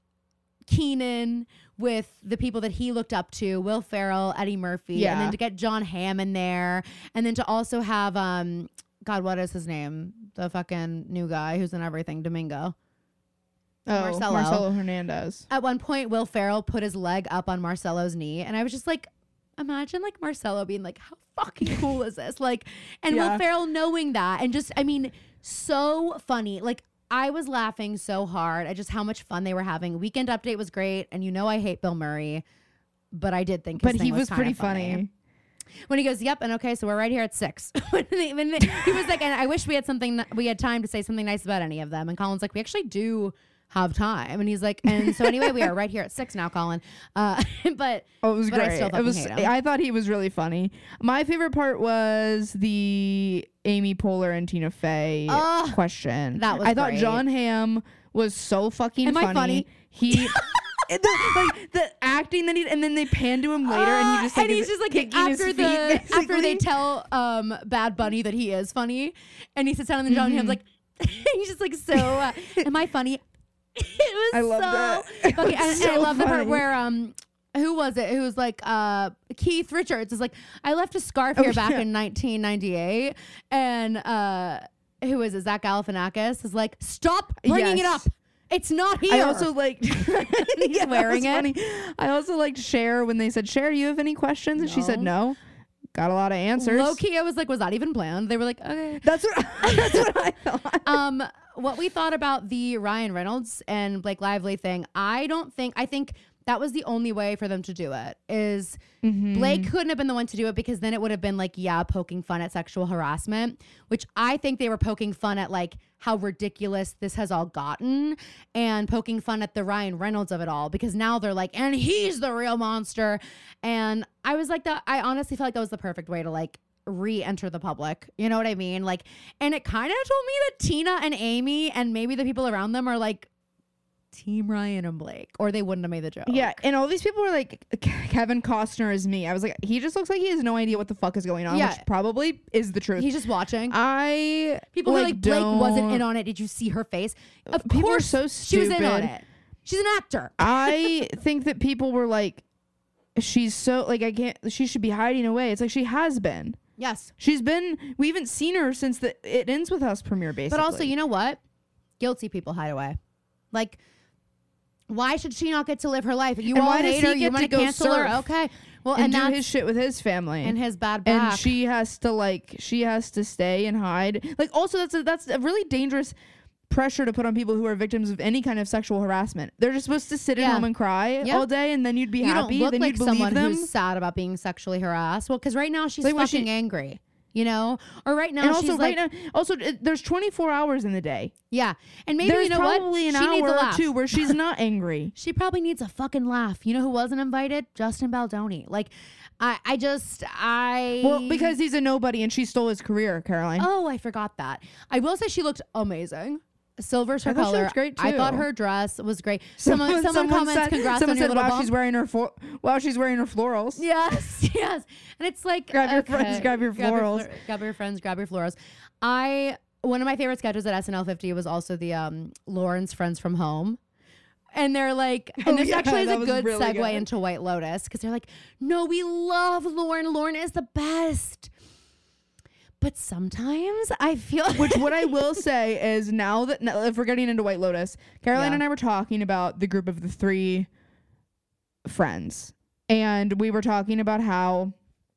Keenan with the people that he looked up to, Will Ferrell, Eddie Murphy,
Yeah.
and then to get John Hamm in there, and then to also have um, God, what is his name? The fucking new guy who's in everything, Domingo.
Oh,
Marcelo.
Marcelo Hernandez.
At one point, Will Ferrell put his leg up on Marcelo's knee, and I was just like, imagine like Marcelo being like, how fucking cool is this? Like, and
Yeah.
Will Ferrell knowing that, and just, I mean, so funny. Like, I was laughing so hard at just how much fun they were having. Weekend Update was great, and you know I hate Bill Murray, but I did think his
But
thing
he was
kinda
pretty funny.
When he goes, yep, and okay, so we're right here at six. when they, when they, he was like, and I wish we had something, we had time to say something nice about any of them. And Colin's like, we actually do have time. And he's like, and so anyway, we are right here at six now, Colin. Uh, but
Oh, it was
but I
great.
still
it
fucking
was.
hate him.
I thought he was really funny. My favorite part was the Amy Poehler and Tina Fey
Ugh,
question.
that was
I thought
great.
John Hamm was so fucking
Am I
funny.
funny?
He. the, like the acting that he and then they pan to him later and he just like
and he's
is
just like
kicking
after
his
the
feet,
after they
basically.
tell um Bad Bunny that he is funny, and he sits down and then John
Mm-hmm.
Hamm's like, he's just like, so uh, am I funny? It was
I loved
so
it. It
okay,
was
and, and I
so
love the part
funny.
where um. Who was it? Who was like uh, Keith Richards is like, I left a scarf
Oh,
here back
yeah.
in nineteen ninety-eight, and uh, who is it? Zach Galifianakis is like, stop bringing it up.
Yes.
It's not here.
I also liked
He's
Yeah, that
wearing
was
it.
funny. I also liked Cher when they said, Cher, do you have any questions? And she said no. Got a lot of answers.
Low key, I was like, was that even planned? They were like, okay.
That's what that's what I thought.
um, what we thought about the Ryan Reynolds and Blake Lively thing, I don't think, I think that was the only way for them to do it, is Blake couldn't have been the one to do it, because then it would have been like, yeah, poking fun at sexual harassment, which I think they were poking fun at like how ridiculous this has all gotten, and poking fun at the Ryan Reynolds of it all, because now they're like, and he's the real monster. And I was like, that, I honestly felt like that was the perfect way to like re-enter the public, you know what I mean? Like, and it kind of told me that Tina and Amy and maybe the people around them are like Team Ryan and Blake, or they wouldn't have made the joke.
Yeah, and all these people were like, "Ke- Kevin Costner is me. I was like, he just looks like he has no idea what the fuck is going on,
Yeah.
which probably is the truth.
He's just watching.
I
People were like, Blake wasn't in
don't-
on it. Did you see her face? Of
People are
course,
so
she was in on
stupid.
it. She's an actor.
I think that people were like, she's so like I can't. She should be hiding away. It's like she has been.
Yes,
She's been. We haven't seen her since the It Ends With Us premiere, basically.
but also, you know what? Guilty people hide away. Like, why should she not get to live her life? You
And
all
why does
hate
he
her. You
get
want
to
to
go
cancel her?
surf
Okay. Well,
and,
and,
do
that's
his shit with his family
and his bad back.
and she has to like she has to stay and hide. Like also that's a, that's a really dangerous pressure to put on people who are victims of any kind of sexual harassment. They're just supposed to sit at
Yeah.
home and cry
Yeah.
all day, and then you'd be
you
happy.
don't look
then
like
you'd believe
someone
them.
who's sad about being sexually harassed. Well, because right now she's
Like, when
fucking
she-
angry. You know, or right now
and
she's
also
like,
right now, also it, there's twenty-four hours in the day.
yeah, and maybe
There's
you know what?
probably an
She needs a
hour or
laugh.
two where she's not angry.
She probably needs a fucking laugh. You know who wasn't invited? Justin Baldoni. Like, I, I just, I.
Well, because he's a nobody and she stole his career, Caroline.
Oh, I forgot that. I will say she looked amazing. Silver's her
I thought she
color.
looked great,
I thought
too.
her dress was great. Someone, someone, comments,
said,
congrats
someone
on your
said,
little
wow,
bump.
she's wearing her flo- wow, she's wearing her florals.
Yes, yes. And it's like,
Grab your
okay,
friends, grab your florals.
flor- grab your friends, grab your florals. I, one of my favorite sketches at S N L fifty was also the um, Lauren's Friends from Home. And they're like, and
Oh,
this
yeah,
actually is
that
a
was
good
really
segue
good.
into White Lotus, because they're like, no, we love Lauren. Lauren is the best. But sometimes I feel
Which what I will say is now that now, if we're getting into White Lotus, Caroline
Yeah.
and I were talking about the group of the three friends, and we were talking about how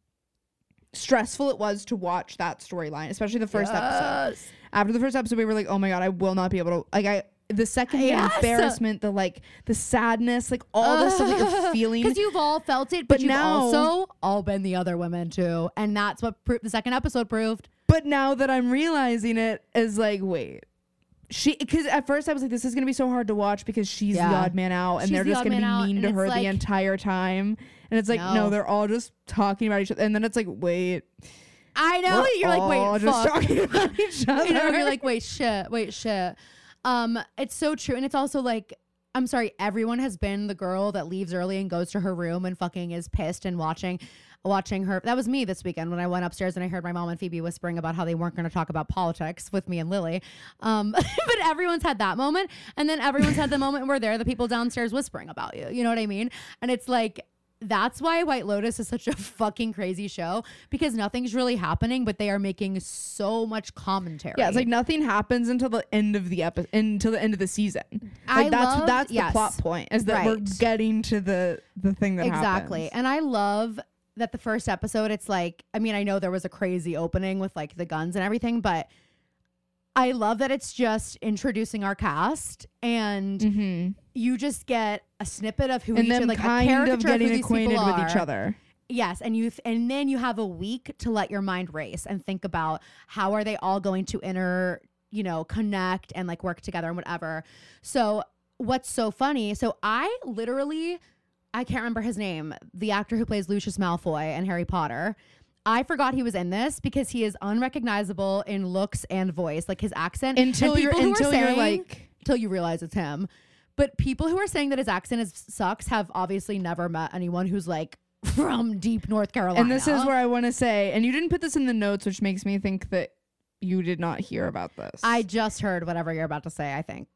stressful it was to watch that storyline, especially the first episode.
Yes.
After the first episode, we were like, "Oh my god, I will not be able to like I." The second
Yes.
embarrassment, the like, the sadness, like all this stuff that you're feeling.
Because you've all felt it, but,
But
you've
now-
also all been the other women too. And that's what pro- the second episode proved.
But now that I'm realizing it is like, wait, she, because at first I was like, this is going to be so hard to watch because she's the
Yeah.
odd man out and
She's
they're
the
just
odd
going to
man
be
out,
mean
and
to
it's
her
like-
the entire time. And it's like, no.
No.
they're all just talking about each other. And then it's like, wait,
I know.
we're
You're like,
all
wait,
just
fuck.
talking about each other.
You know, you're like, wait, shit, wait, shit. Um, it's so true. And it's also like, I'm sorry, everyone has been the girl that leaves early and goes to her room and fucking is pissed and watching watching her. That was me this weekend when I went upstairs and I heard my mom and Phoebe whispering about how they weren't going to talk about politics with me and Lily. Um, but everyone's had that moment. And then everyone's had the moment where they're the people downstairs whispering about you. You know what I mean? And it's like, that's why White Lotus is such a fucking crazy show, because nothing's really happening, but they are making so much commentary.
Yeah, it's like nothing happens until the end of the episode, until the end of the season. Like
I
that's
love,
that's
yes,
the plot point, is that we're
right.
getting to the the thing that
exactly.
happens.
And I love that the first episode, it's like, I mean, I know there was a crazy opening with like the guns and everything, but I love that it's just introducing our cast, and
Mm-hmm.
you just get a snippet of who
And
each
them
like a
kind of
caricature
getting
who these
acquainted
people
with each
are.
other.
Yes, and you th- and then you have a week to let your mind race and think about how are they all going to inter, you know, connect and like work together and whatever. So what's so funny? So I literally, I can't remember his name, the actor who plays Lucius Malfoy in Harry Potter. I forgot he was in this because he is unrecognizable in looks and voice, like his accent.
Until
And
you're
people who are
until you're
saying-
like
until you realize it's him. But people who are saying that his accent is sucks have obviously never met anyone who's like from deep North Carolina.
and this is where I want to say, and you didn't put this in the notes, which makes me think that you did not hear about this.
I just heard whatever you're about to say, I think.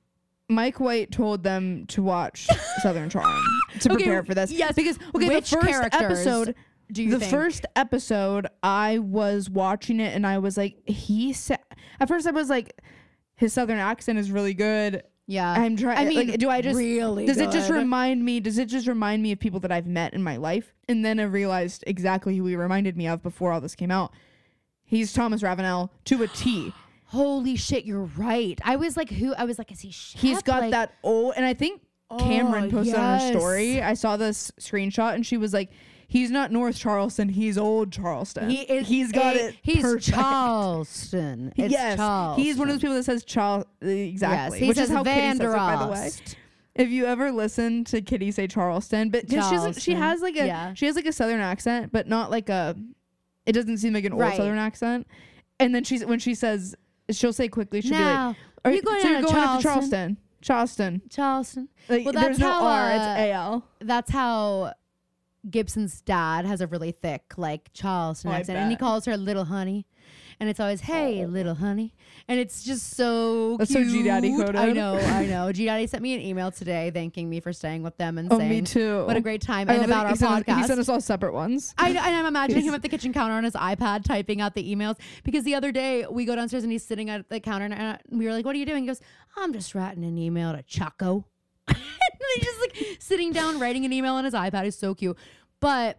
Mike White told them to watch Southern Charm to
Okay,
prepare for this.
yes,
because okay,
which
the first
characters
episode,
Do you
the
think?
first episode, I was watching it and I was like, he said. At first, I was like, his Southern accent is really good.
Yeah.
I'm trying.
I mean,
like, do I just
really
does it just
good.
remind me? Does it just remind me of people that I've met in my life? And then I realized exactly who he reminded me of before all this came out. He's Thomas Ravenel to a T.
Holy shit, you're right. I was like, who? I was like, is he Shep?
He's got
Like,
that old, and I think Cameron
Oh,
posted on her
yes.
story. I saw this screenshot, and she was like, "He's not North Charleston. He's Old Charleston.
He is.
He's got
a-
it.
He's
perfect."
Charleston. It's
yes,
Charleston.
he's one of those people that says Charles exactly,
Yes, he
which
says
is how Kitty says it, by the way.
Vanderost.
If you ever listen to Kitty say Charleston, but 'cause she doesn't, she
Charleston.
has like a
Yeah.
she has like a Southern accent, but not like a. It doesn't seem like an old
Right.
Southern accent. And then she's when she says, she'll say quickly, she'll
Now,
be like, "Are
you going
so
down
you're
to
going up to
Charleston?"
Charleston, Charleston."
Charleston.
Like,
Well,
there's
that's
no
how,
R,
uh,
it's A L.
That's how Gibson's dad has a really thick, like, Charleston
Oh, I
accent. And he
bet.
calls her little honey. And it's always, hey, little honey. And it's just so
That's so
cute.
G-Daddy coded.
I know, I know. G-Daddy sent me an email today thanking me for staying with them and
Oh,
saying
me too.
what a great time
I
and
love that
about our
he sent us-
podcast.
He sent us all separate ones.
I know, and I'm imagining him
He's-
at the kitchen counter on his iPad typing out the emails, because the other day we go downstairs and he's sitting at the counter and uh, we were like, what are you doing? He goes, I'm just writing an email to Chaco. And he's just like sitting down writing an email on his iPad. Is so cute. But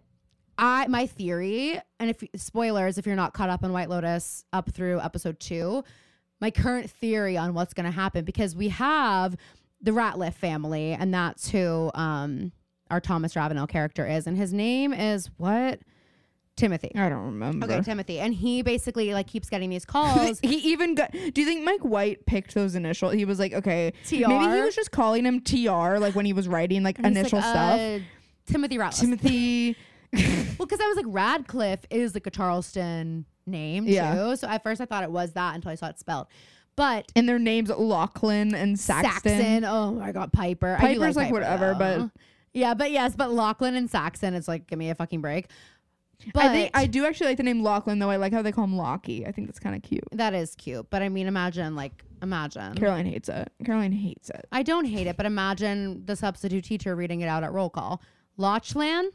I my theory, and if spoilers, if you're not caught up on White Lotus up through episode two, my current theory on what's going to happen, because we have the Ratliff family, and that's who um, our Thomas Ravenel character is, and his name is what? Timothy.
I don't remember.
Okay, Timothy, and he basically like keeps getting these calls.
He even got. Do you think Mike White picked those initial? He was like, okay,
T R.
maybe he was just calling him T R, like when he was writing like
And he's
initial
like,
stuff.
uh, Timothy Ratliff.
Timothy.
Well, because I was like, Radcliffe is like a Charleston name
Yeah.
too. So at first I thought it was that until I saw it spelled. But
And their names Lachlan and Saxton.
Saxon, oh my god, Piper. I do
Piper's like
Piper,
whatever, but-
though. yeah, but yes, but Lachlan and Saxon, it's like, give me a fucking break. But
I think I do actually like the name Lachlan, though. I like how they call him Lockie. I think that's kind of cute.
that is cute. But I mean, imagine like imagine.
Caroline hates it. Caroline hates it.
I don't hate it, but imagine the substitute teacher reading it out at roll call. Lochlan.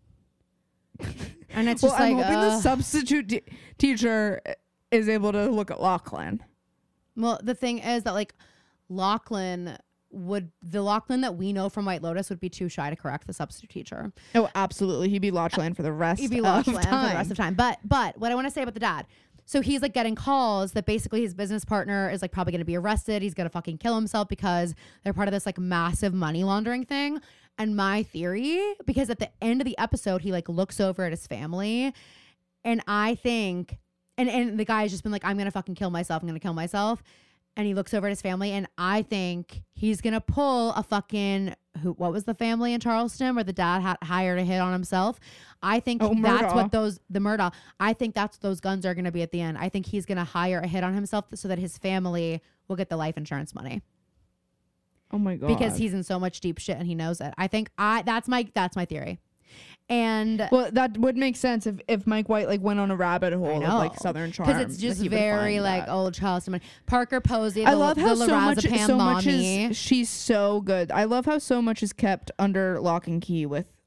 And it's
Well,
just
I'm
like
hoping
uh,
the substitute t- teacher is able to look at Lachlan.
well, the thing is that like Lachlan would the Lachlan that we know from White Lotus would be too shy to correct the substitute teacher.
Oh, absolutely. He'd be Lachlan for the rest
He'd be
of
Lachlan
time.
for the rest of time. But but what I want to say about the dad. So he's like getting calls that basically his business partner is like probably going to be arrested. He's going to fucking kill himself because they're part of this like massive money laundering thing. And my theory, because at the end of the episode, he like looks over at his family, and I think, and, and the guy's just been like, I'm going to fucking kill myself. I'm going to kill myself. And he looks over at his family, and I think he's going to pull a fucking, who? What was the family in Charleston where the dad had hired a hit on himself? I think
Oh,
that's
Murdaugh.
what those, the Murdaugh, I think that's what those guns are going to be at the end. I think he's going to hire a hit on himself so that his family will get the life insurance money.
Oh my god.
Because he's in so much deep shit and he knows it. I think I that's my that's my theory. And
Well, that would make sense if, if Mike White like went on a rabbit hole of
know.
like Southern Charm.
because it's just very like old Charleston money. Parker Posey, the,
I love how
the
so much
Lorazepam
so much
mommy.
is she's so good. I love how so much is kept under lock and key with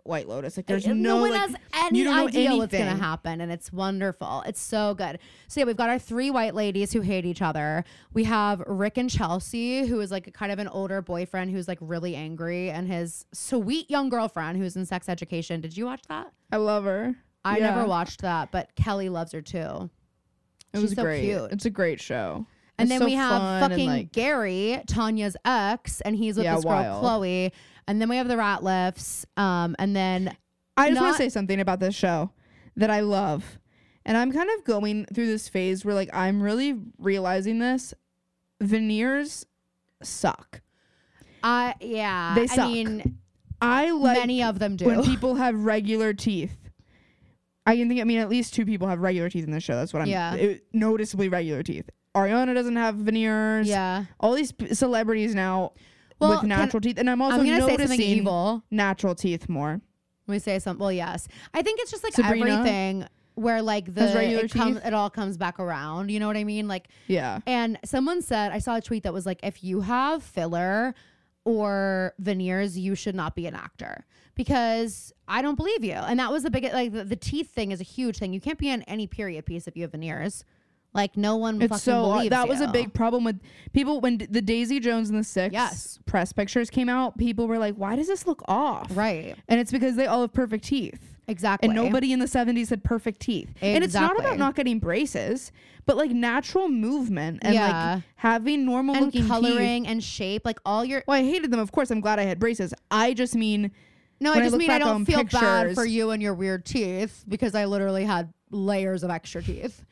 White Lotus. Like there's
no,
no,
one
like,
has any
you don't know
idea what's gonna
anything.
happen, and it's wonderful. It's so good. So yeah, we've got our three white ladies who hate each other. We have Rick and Chelsea, who is like a kind of an older boyfriend who's like really angry, and his sweet young girlfriend who's in sex education. Did you watch that?
I love her.
I
Yeah.
never watched that, but Kelly loves her too.
It
She's
was
so
great.
cute.
It's a great show.
And
It's
then
so
we have
fun and,
fucking
like,
Gary, Tanya's ex, and he's with
Yeah,
this girl
wild.
Chloe. And then we have the Ratliffs. Um, and then
I just want
not-
to say something about this show that I love. And I'm kind of going through this phase where like I'm really realizing this. Veneers suck.
I yeah,
They
I
suck.
mean,
I like
many of them do.
when people have regular teeth. I can think I mean at least two people have regular teeth in this show. That's what I'm
Yeah.
it- noticeably regular teeth. Ariana doesn't have veneers.
yeah.
All these p- celebrities now
Well,
with
can-
natural teeth. And I'm also
I'm gonna say something
noticing
evil.
natural teeth more.
Let me say something. Well, yes, I think it's just like
Sabrina
everything where like
has
the
regular
it comes,
teeth.
it all comes back around. You know what I mean? Like,
Yeah.
and someone said I saw a tweet that was like, if you have filler or veneers, you should not be an actor because I don't believe you. And that was the biggest like the, the teeth thing is a huge thing. You can't be in any period piece if you have veneers. Like no one
It's
fucking
so
believes
that was a
you.
big problem with people when d- the Daisy Jones and the Six
Yes.
press pictures came out. People were like, "Why does this look off?"
right.
And it's because they all have perfect teeth,
Exactly.
and nobody in the seventies had perfect teeth. And it's not
Exactly.
about not getting braces, but like natural movement and
Yeah.
like having normal
and
looking
coloring
teeth.
and shape, like all your.
Well, I hated them. Of course, I'm glad I had braces. I just mean
No,
when
I
I
just
look
mean I
back
don't
on
feel bad
pictures-
for you and your weird teeth because I literally had layers of extra teeth.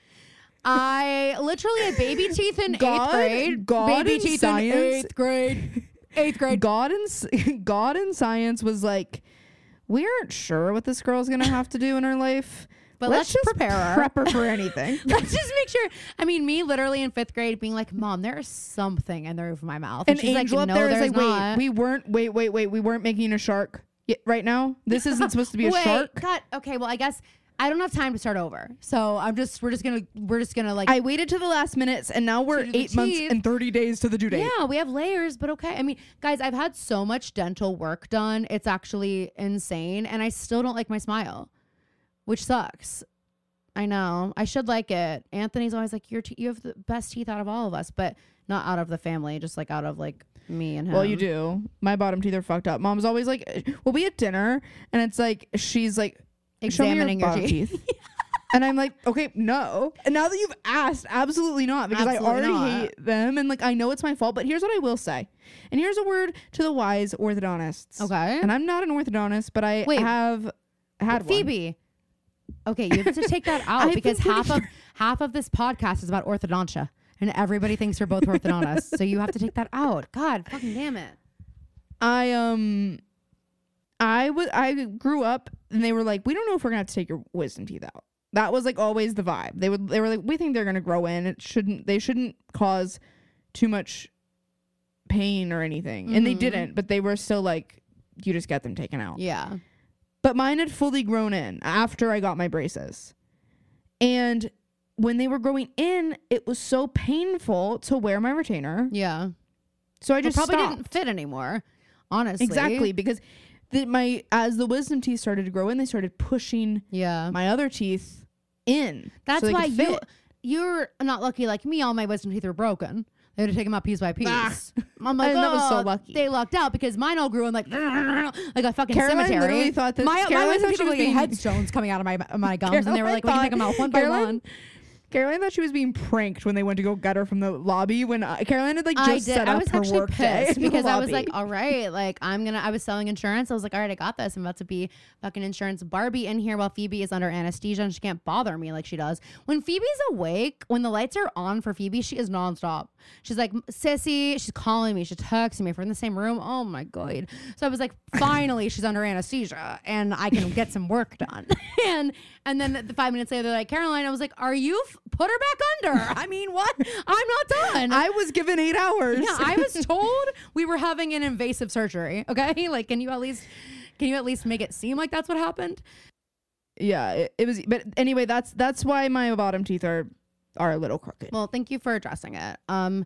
I literally had baby teeth in
God-
eighth grade.
God
baby
and
teeth
science-
in eighth grade. Eighth grade.
God and s- God and science was like, we aren't sure what this girl's gonna have to do in her life.
But let's,
just
prepare her.
prep her for anything.
Let's just make sure. I mean, me literally in fifth grade being like, Mom, there's something in the roof of my mouth.
And
she's
Angel
like,
up
no,
there is
there's
like,
not.
wait, we weren't, wait, wait, wait, we weren't making a shark y- right now. This isn't supposed to be a
Wait,
shark.
God, okay, well, I guess I don't have time to start over. So I'm just, we're just gonna, we're just gonna like.
I waited to the last minutes, and now we're
To do the
eight months
teeth.
and thirty days to the due date.
Yeah, we have layers, but okay. I mean, guys, I've had so much dental work done. It's actually insane. And I still don't like my smile, which sucks. I know. I should like it. Anthony's always like, Your te- you have the best teeth out of all of us, but not out of the family, just like out of like me and him.
Well, you do. My bottom teeth are fucked up. Mom's always like, we'll be at dinner, and it's like she's like,
Examining
show
your
me your bottom
teeth.
teeth. And I'm like, okay, no. And now that you've asked, absolutely not, because
Absolutely
I already
not.
hate them, and like I know it's my fault. But here's what I will say, and here's a word to the wise orthodontists.
Okay.
And I'm not an orthodontist, but I
Wait.
have had one.
Phoebe. Okay, you have to take that out
I've
because
been
half
pretty
of half of this podcast is about orthodontia. And everybody thinks we're both orthodontists. So you have to take that out. God fucking damn it.
I um, I was I grew up, and they were like, we don't know if we're gonna have to take your wisdom teeth out. That was like always the vibe. They would they were like, we think they're gonna grow in. It shouldn't they shouldn't cause too much pain or anything. And they
Mhm.
didn't, but they were still like, you just get them taken out.
Yeah.
But mine had fully grown in after I got my braces. And when they were growing in, it was so painful to wear my retainer.
Yeah.
So I
It
just
probably
stopped.
didn't fit anymore. Honestly.
Exactly, because the, my as the wisdom teeth started to grow in, they started pushing
Yeah.
my other teeth in.
That's
so they
why
could
you
fit.
you're not lucky like me. All my wisdom teeth were broken. They had to take them out piece by piece.
Ah.
I'm like,
And that was so
oh,
lucky.
They lucked out because mine all grew in like like a fucking
Caroline
cemetery.
literally thought that-
my, my
Caroline
wisdom
thought
teeth
she
were
was
like
being-
headstones coming out of my my gums, and they were
Caroline
like, we can take them
thought-
out one by
Caroline-
one.
Caroline thought she was being pranked when they went to go get her from the lobby. When uh, Caroline had like just
I did.
set
I
up
was
her
actually
work day
pissed
in the
because I was
lobby.
like, all right, like I'm gonna. I was selling insurance. I was like, all right, I got this. I'm about to be fucking insurance Barbie in here while Phoebe is under anesthesia and she can't bother me like she does. When Phoebe's awake, when the lights are on for Phoebe, she is nonstop. She's like, Sissy. She's calling me. She's texting me. If we're in the same room. Oh my god. So I was like, finally, she's under anesthesia and I can get some work done. and and then the five minutes later, they're like, Caroline. I was like, are you f- put her back under? I mean, what? I'm not done.
I was given eight hours.
Yeah, I was told we were having an invasive surgery. Okay, like, can you at least, can you at least make it seem like that's what happened?
yeah, it, it was. But anyway, that's that's why my bottom teeth are are a little crooked.
Well, thank you for addressing it. Um,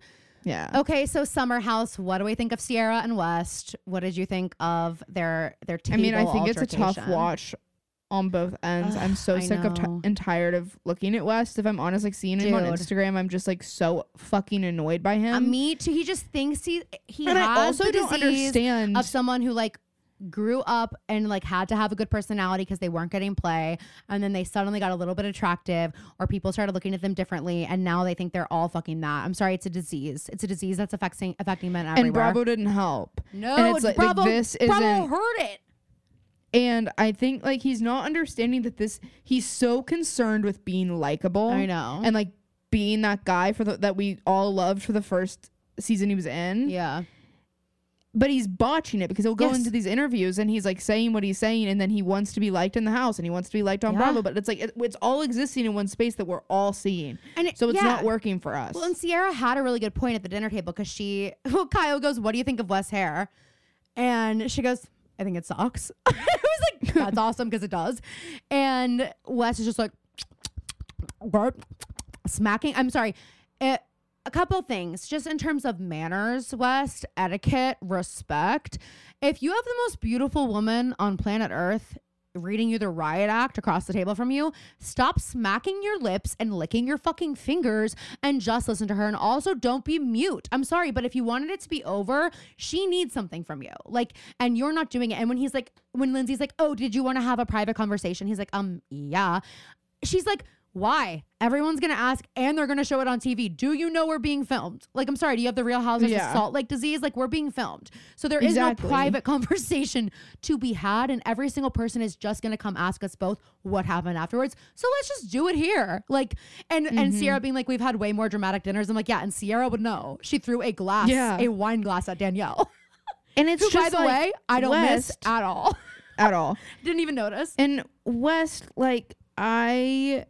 Yeah.
Okay, so Summer House. What do we think of Sierra and West? What did you think of their their table
I mean, I think it's a tough
altercation?
watch on both ends.
Ugh,
I'm so
I
sick of t-
know.
and tired of looking at West. If I'm honest, like seeing him on
Dude.
Instagram, I'm just like so fucking annoyed by him.
Uh, me too. He just thinks he he
and
has
I also
the
don't
disease
understand.
of someone who like grew up and like had to have a good personality because they weren't getting play, and then they suddenly got a little bit attractive, or people started looking at them differently, and now they think they're all fucking that. I'm sorry, it's a disease. It's a disease that's affecting affecting men everywhere.
and Bravo didn't help.
no,
and it's like, like,
Bravo,
this
Bravo
isn't-
heard it.
And I think like he's not understanding that this. He's so concerned with being likable.
I know.
And like being that guy for the, that we all loved for the first season he was in.
Yeah.
But he's botching it because he'll go
Yes.
into these interviews and he's like saying what he's saying, and then he wants to be liked in the house and he wants to be liked on
Yeah.
Bravo. But it's like it, it's all existing in one space that we're all seeing,
And it-
so it's
yeah.
not working for us.
Well, and Sierra had a really good point at the dinner table because she, well, Kyle goes, "What do you think of Wes' hair?" And she goes, "I think it sucks." I was like, "That's awesome," because it does. And Wes is just like, "What?" Smacking. I'm sorry. It, a couple things, just in terms of manners, West, etiquette, respect. If you have the most beautiful woman on planet Earth reading you the riot act across the table from you, stop smacking your lips and licking your fucking fingers and just listen to her. And also don't be mute. I'm sorry, but if you wanted it to be over, she needs something from you. Like, and you're not doing it. And when he's like, when Lindsay's like, "Oh, did you want to have a private conversation?" He's like, um, yeah. She's like, "Why? Everyone's going to ask and they're going to show it on T V. Do you know we're being filmed?" Like, I'm sorry, do you have the Real Housewives
Yeah.
of Salt Lake disease? Like, we're being filmed. So there is
Exactly.
no private conversation to be had. And every single person is just going to come ask us both what happened afterwards. So let's just do it here. Like, and,
Mm-hmm.
and Sierra being like, "We've had way more dramatic dinners." I'm like, yeah, and Sierra would know. She threw a glass,
Yeah.
a wine glass at Danielle.
and it's
Who, by
just
the
like,
way, I don't miss
West
at all.
at all.
Didn't even notice.
And West, like I.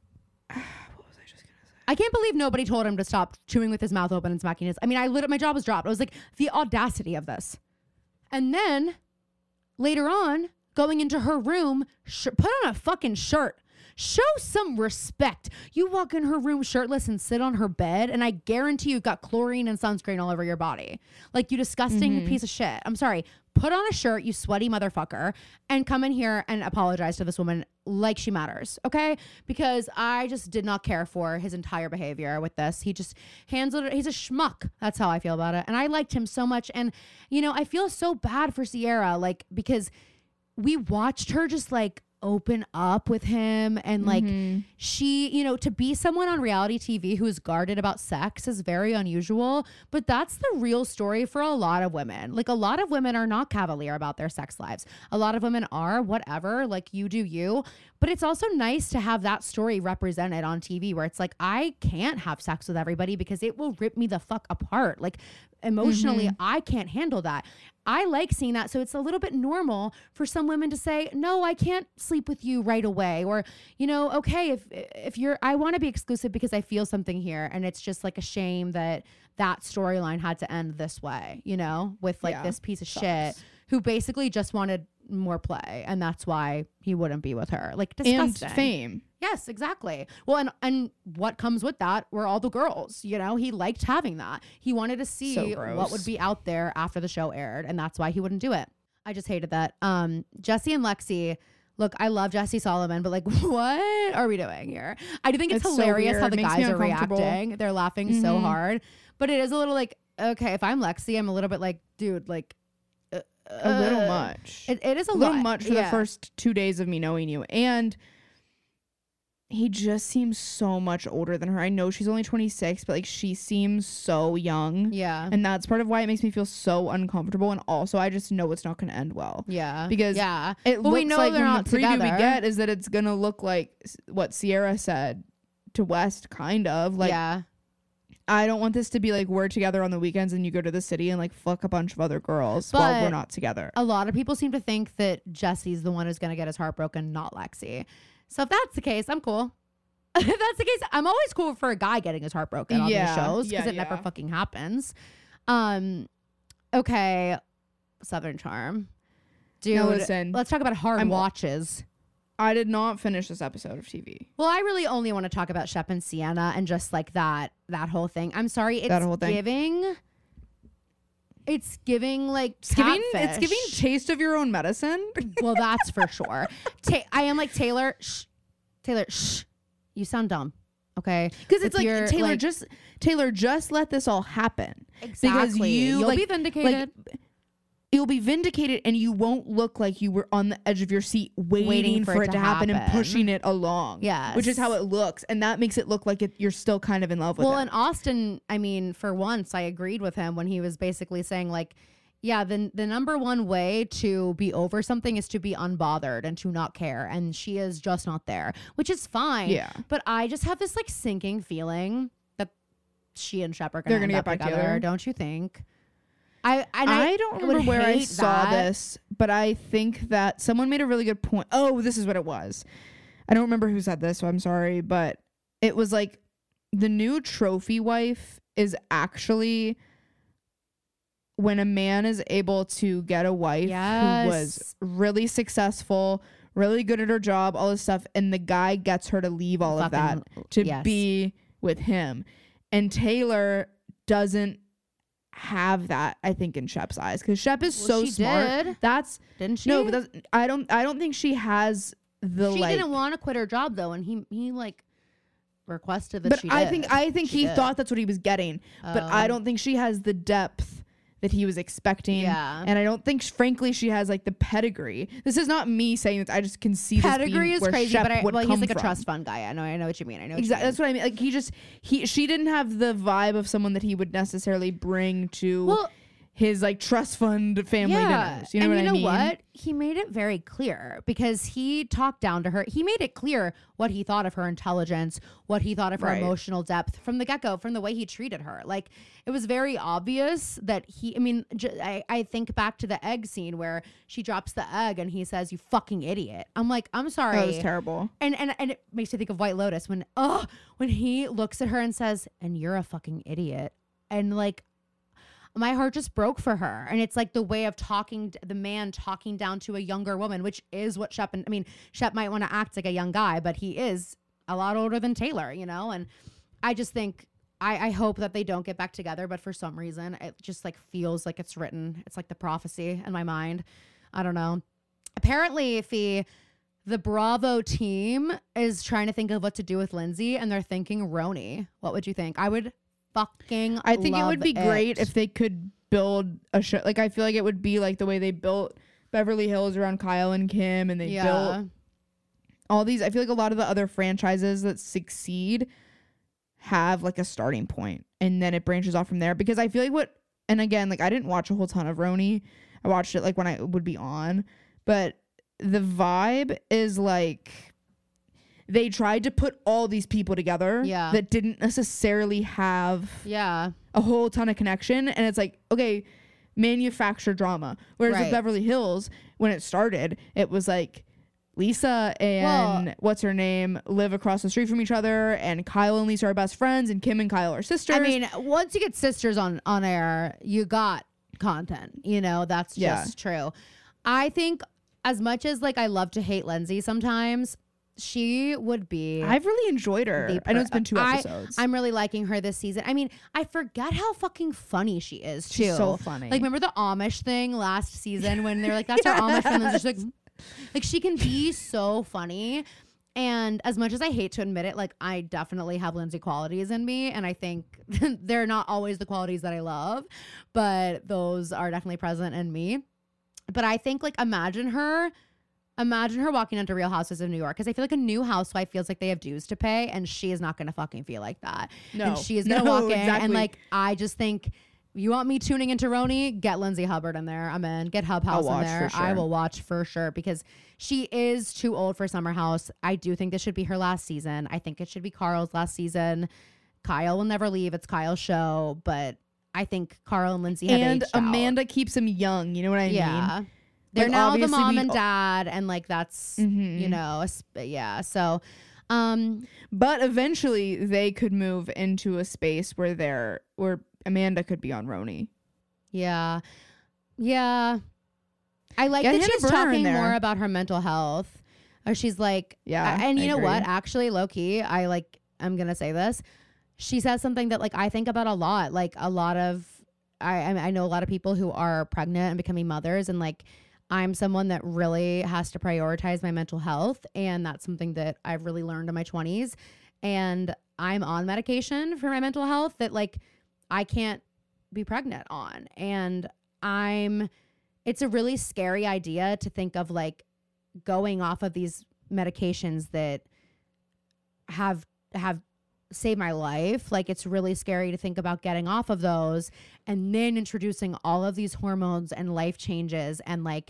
I can't believe nobody told him to stop chewing with his mouth open and smacking his. I mean, I literally, my jaw was dropped. I was like, the audacity of this. And then later on, going into her room, sh- put on a fucking shirt. Show some respect. You walk in her room shirtless and sit on her bed, and I guarantee you've got chlorine and sunscreen all over your body. Like, you disgusting piece of shit. I'm sorry. Put on a shirt, you sweaty motherfucker, and come in here and apologize to this woman like she matters, okay? Because I just did not care for his entire behavior with this. He just handled it. He's a schmuck. That's how I feel about it. And I liked him so much. And, you know, I feel so bad for Sierra, like, because we watched her just, like, open up with him, and like
Mm-hmm.
she, you know, to be someone on reality T V who is guarded about sex is very unusual, but that's the real story for a lot of women. Like, a lot of women are not cavalier about their sex lives. A lot of women are, whatever, like, you do you. But it's also nice to have that story represented on T V where it's like, I can't have sex with everybody because it will rip me the fuck apart. Like, emotionally, I can't handle that. I like seeing that. So it's a little bit normal for some women to say, "No, I can't sleep with you right away." Or, you know, okay, if if you're, I want to be exclusive because I feel something here. And it's just like a shame that that storyline had to end this way, you know, with like
Yeah,
this piece of
sucks.
shit who basically just wanted more play. And that's why he wouldn't be with her. Like,
And
disgusting.
fame.
Yes, exactly. Well, and and what comes with that were all the girls. You know, he liked having that. He wanted to see
So
what
gross.
would be out there after the show aired, and that's why he wouldn't do it. I just hated that. Um, Jesse and Lexi. Look, I love Jesse Solomon, but like, what are we doing here? I do think it's,
It's so
hilarious
weird.
how the
Makes me
guys are
uncomfortable.
reacting. They're laughing so
Mhm.
hard, but it is a little like, okay, if I'm Lexi, I'm a little bit like, dude, like, uh,
A little
uh,
much.
It, it is a,
a little
lot.
much for
Yeah.
the first two days of me knowing you. And he just seems so much older than her. I know she's only twenty-six, but like she seems so young.
Yeah.
And that's part of why it makes me feel so uncomfortable. And also, I just know it's not going to end well.
Yeah.
Because
yeah.
It
Well,
looks
we know
like
they're
from
not
the preview
together.
we get is that it's going to look like s- what Sierra said to West, kind of. Like,
yeah.
I don't want this to be like we're together on the weekends and you go to the city and like fuck a bunch of other girls while
But
we're not together.
A lot of people seem to think that Jesse's the one who's going to get his heart broken, not Lexi. So if that's the case, I'm cool. If that's the case, I'm always cool for a guy getting his heart broken on
Yeah,
these shows because
yeah,
it never
yeah.
fucking happens. Um, okay, Southern Charm, dude.
Now listen,
let's talk about hard
I'm-
watches.
I did not finish this episode of T V.
Well, I really only want to talk about Shep and Sienna and just like that that whole thing. I'm sorry, it's
That whole thing.
giving. It's giving like
It's giving,
catfish.
it's giving taste of your own medicine.
Well, that's for sure. Ta- I am like Taylor. Shh, Taylor. Shh. You sound dumb. Okay,
Because it's
With
like
your,
Taylor
like-
just Taylor just let this all happen.
exactly.
Because you
You'll
like,
be vindicated.
Like, you'll be vindicated, and you won't look like you were on the edge of your seat waiting, for, it to happen, and
happen.
pushing it along.
Yes.
which is how it looks, and that makes it look like it, you're still kind of in love with
well,
it.
and Austin, I mean, for once, I agreed with him when he was basically saying like, yeah, the the number one way to be over something is to be unbothered and to not care, and she is just not there, which is fine.
Yeah.
But I just have this like sinking feeling that she and Shep are
They're
gonna,
gonna
end
get
up
back
together.
together.
Don't you think? I and I,
I don't
would
remember where I
hate
saw
that.
this, but I think that someone made a really good point. Oh, this is what it was. I don't remember who said this, so I'm sorry, but it was like the new trophy wife is actually when a man is able to get a wife who was
Yes.
really successful, really good at her job, all this stuff, and the guy gets her to leave all of that
Fucking-
to
yes.
be with him. And Taylor doesn't have that, I think, in Shep's eyes, because Shep is
Well,
so
she
smart.
did.
That's
Didn't she?
no, but that's, I don't. I don't think she has the
she
like.
didn't want to quit her job though, and he he like requested that
but
she
I
did.
think I think
She
he
did.
thought that's what he was getting, but I
Oh.
don't think she has the depth that he was expecting.
Yeah.
And I don't think, frankly, she has like the pedigree. This is not me saying this. I just can see this
Pedigree
being
is
where
crazy,
Shep
but I,
would
well, he's
come
like a
from.
trust fund guy. I know, I know what you mean. I know what
Exactly.
you
That's what I mean. Like he just he she didn't have the vibe of someone that he would necessarily bring to
Well,
his like trust fund family dinners. You know
and
what
you
I
know
mean?
what? He made it very clear because he talked down to her. He made it clear what he thought of her intelligence, what he thought of her
Right.
emotional depth from the get-go, from the way he treated her. Like, it was very obvious that he, I mean, j- I, I think back to the egg scene where she drops the egg and he says, "You fucking idiot." I'm like, I'm sorry.
That was terrible.
And, and and it makes me think of White Lotus when, oh, when he looks at her and says, "And you're a fucking idiot." And like, my heart just broke for her. And it's like the way of talking, the man talking down to a younger woman, which is what Shep, and I mean, Shep might want to act like a young guy, but he is a lot older than Taylor, you know? And I just think, I, I hope that they don't get back together, but for some reason, it just like feels like it's written. It's like the prophecy in my mind. I don't know. Apparently, if he, the Bravo team is trying to think of what to do with Lindsay, and they're thinking Roni. What would you think? I would fucking
I think it
love
would be great
it.
if they could build a show. Like I feel like it would be like the way they built Beverly Hills around Kyle and Kim, and they
yeah.
built all these. I feel like a lot of the other franchises that succeed have like a starting point, and then it branches off from there. Because I feel like what, and again, like I didn't watch a whole ton of Roni. I watched it like when I would be on, but the vibe is like they tried to put all these people together
Yeah.
that didn't necessarily have
Yeah.
a whole ton of connection, and it's like, okay, manufacture drama. Whereas with
Right.
Beverly Hills, when it started, it was like Lisa and
Well-
what's her name live across the street from each other, and Kyle and Lisa are best friends, and Kim and Kyle are sisters.
I mean, once you get sisters on on air, you got content. You know, that's
Yeah.
just true. I think as much as like I love to hate Lindsay sometimes, she would be.
I've really enjoyed her.
the
I know
per-
it's been two
I-
episodes.
I'm really liking her this season. I mean, I forget how fucking funny she is too.
She's so funny.
Like, remember the Amish thing last season when they're like, "That's our Amish," friend," and she's like, like she can be so funny. And as much as I hate to admit it, like I definitely have Lindsay qualities in me, and I think they're not always the qualities that I love, but those are definitely present in me. But I think like imagine her. Imagine her walking into Real Houses of New York, because I feel like a new housewife feels like they have dues to pay, and she is not going to fucking feel like that.
No.
And she is going to
No,
walk in
exactly.
and like, I just think, you want me tuning into Roni? Get Lindsay Hubbard in there. I'm in. Get Hub House in
watch
there.
for
I
sure.
will watch for sure, because she is too old for Summer House. I do think this should be her last season. I think it should be Carl's last season. Kyle will never leave. It's Kyle's show, but I think Carl and Lindsay have
and
aged out.
Amanda keeps him young. You know what I
Yeah.
mean?
They're
Like,
now the
obviously
mom
we-
and dad, and like that's
Mhm.
you know, a sp- yeah. So, um,
But eventually, they could move into a space where they're where Amanda could be on Roni.
yeah, yeah. I like
Get
that
Hannah
she's
Berner in
talking
there.
more about her mental health. Or she's like,
Yeah,
and you
I
know
agree.
what? Actually, low key, I like, I'm going to say this. She says something that like I think about a lot. Like a lot of, I, I know a lot of people who are pregnant and becoming mothers, and like, I'm someone that really has to prioritize my mental health. And that's something that I've really learned in my twenties. And I'm on medication for my mental health that like I can't be pregnant on. And I'm, it's a really scary idea to think of like going off of these medications that have, have saved my life. Like it's really scary to think about getting off of those and then introducing all of these hormones and life changes and like,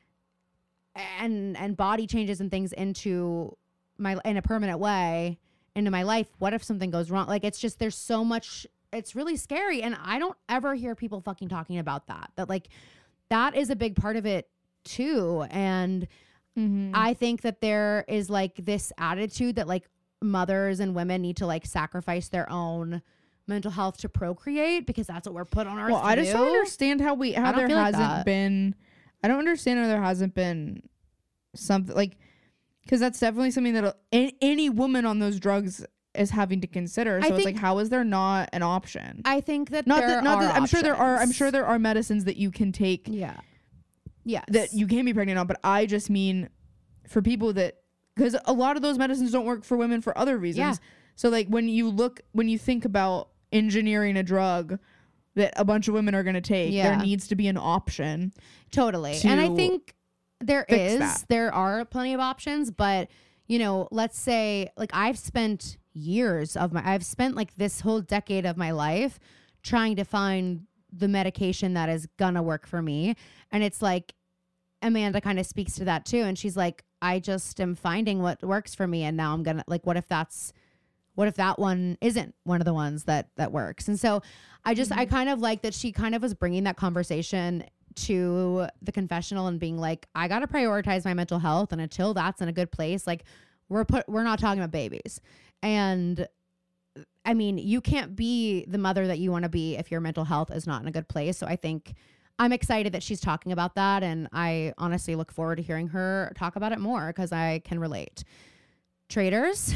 and, and body changes and things into my, in a permanent way into my life. What if something goes wrong? Like, it's just, there's so much, it's really scary. And I don't ever hear people fucking talking about that, that like, that is a big part of it too. And
Mm-hmm.
I think that there is like this attitude that like mothers and women need to like sacrifice their own mental health to procreate because that's what we're put on earth
Well,
to
I just
do.
don't understand how we
I
how
don't
there
feel like
hasn't
that.
been. I don't understand how there hasn't been something like because that's definitely something that a, any woman on those drugs is having to consider. So
I
it's
think-
like, how is there not an option?
I think that
not
there
that not
are
that I'm sure there are. I'm
options.
sure there are medicines that you can take
Yeah. Yes.
that you can be pregnant on, but I just mean for people that because a lot of those medicines don't work for women for other reasons.
Yeah.
So like when you look when you think about engineering a drug that a bunch of women are going to take,
Yeah.
there needs to be an option.
Totally. And I
to
think there
fix
is,
that.
there are plenty of options, but you know, let's say like I've spent years of my, I've spent like this whole decade of my life trying to find the medication that is gonna work for me. And it's like, Amanda kind of speaks to that too. And she's like, I just am finding what works for me. And now I'm gonna like, what if that's, what if that one isn't one of the ones that, that works? And so I just, I kind of like that she kind of was bringing that conversation to the confessional and being like, I got to prioritize my mental health. And until that's in a good place, like we're put, we're not talking about babies. And I mean, you can't be the mother that you want to be if your mental health is not in a good place. So I think I'm excited that she's talking about that. And I honestly look forward to hearing her talk about it more because I can relate. Traders.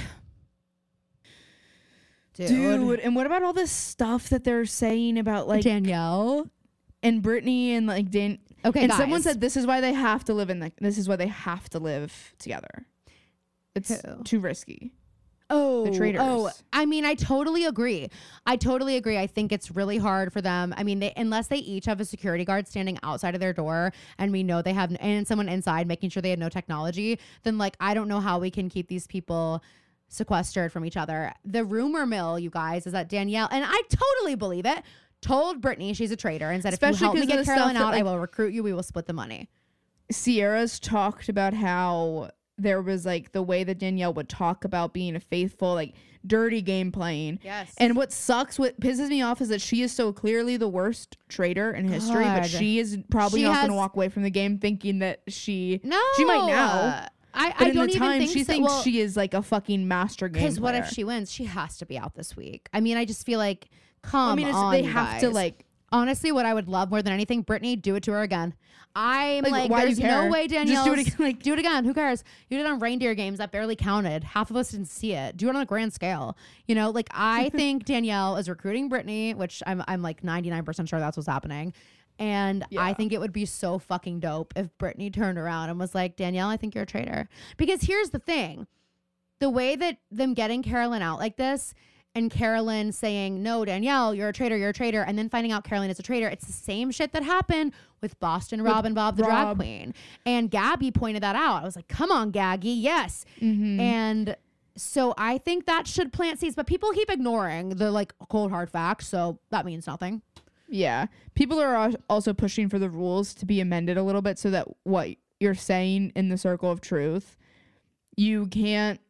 Dude.
Dude, and what about all this stuff that they're saying about like
Danielle.
and Brittany and like Dan?
Okay,
and
guys.
someone said this is why they have to live in the. This is why they have to live together. It's
Who?
too risky.
Oh,
the traders.
Oh, I mean, I totally agree. I totally agree. I think it's really hard for them. I mean, they unless they each have a security guard standing outside of their door, and we know they have, and someone inside making sure they have no technology, then like I don't know how we can keep these people sequestered from each other. The rumor mill, you guys, is that Danielle, and I totally believe it, told Brittany she's a traitor and said, if you
Especially
help me
'cause of
get
the stuff
Carolyn
that,
out, I
like-
will recruit you. We will split the money.
Sierra's talked about how there was like the way that Danielle would talk about being a faithful, like dirty game playing.
Yes.
And what sucks, what pisses me off is that she is so clearly the worst traitor in history, but
God.
she is probably
She
not going
has-
to walk away from the game thinking that she.
No,
She might now.
uh, I,
But
I
in
don't
the
even
time,
think
she
so.
thinks
Well,
she is like a fucking master game
because what if
player.
she wins? She has to be out this week. I mean, I just feel like, come
I mean, it's,
on,
they
you
have to
guys.
like.
Honestly, what I would love more than anything, Brittany, do it to her again. I'm
Like,
like,
why do
there's
you
no
care?
way
Just
Danielle.
do it again, like-
do it again. Who cares? You did it on reindeer games that barely counted. Half of us didn't see it. Do it on a grand scale. You know, like I think Danielle is recruiting Brittany, which I'm I'm like ninety-nine percent sure that's what's happening. And I
Yeah.
think it would be so fucking dope if Brittany turned around and was like, Danielle, I think you're a traitor. Because here's the thing. The way that them getting Carolyn out like this and Carolyn saying, no, Danielle, you're a traitor, you're a traitor, and then finding out Carolyn is a traitor, it's the same shit that happened with Boston Rob and Bob the drag
Rob.
queen. And Gabby pointed that out. I was like, come on, Gaggy, yes.
Mhm.
And so I think that should plant seeds, but people keep ignoring the like cold hard facts, so that means nothing.
Yeah. People are al- also pushing for the rules to be amended a little bit so that what you're saying in the circle of truth, you can't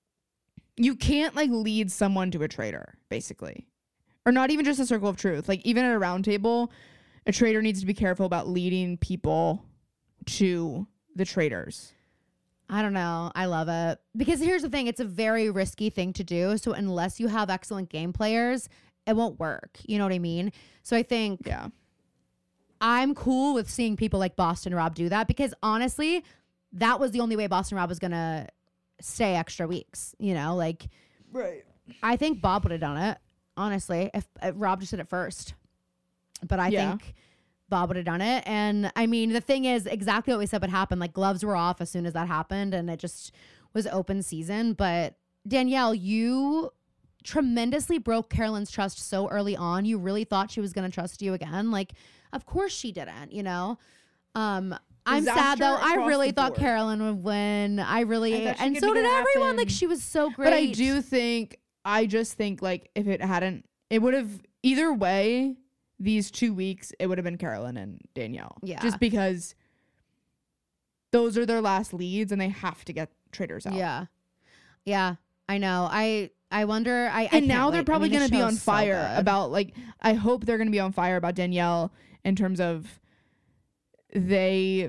you can't like lead someone to a traitor, basically. Or not even just a circle of truth. Like even at a round table, a traitor needs to be careful about leading people to the traitors.
I don't know. I love it. Because here's the thing, it's a very risky thing to do. So unless you have excellent game players, it won't work. You know what I mean? So I think
Yeah.
I'm cool with seeing people like Boston Rob do that because honestly, that was the only way Boston Rob was gonna stay extra weeks. You know, like
Right.
I think Bob would have done it, honestly, if, if Rob just did it first. But I
Yeah.
think Bob would have done it. And I mean, the thing is exactly what we said would happen. Like gloves were off as soon as that happened, and it just was open season. But Danielle, you tremendously broke Carolyn's trust so early on. You really thought she was going to trust you again. Like, of course she didn't, you know? Um, I'm sad
Disaster
though. I
across
really
the
thought
board.
Carolyn would win. I really,
I thought she
and
could
so
make
did
it
everyone.
happen.
Like she was so great.
But I do think, I just think like if it hadn't, it would have, either way, these two weeks, it would have been Carolyn and Danielle.
Yeah.
Just because those are their last leads and they have to get traders out.
Yeah. Yeah. I know. I I wonder. I I
And
can't
now they're
wait.
probably
I mean,
going to
this
be on
show's so
fire
good.
about like, I hope they're going to be on fire about Danielle in terms of they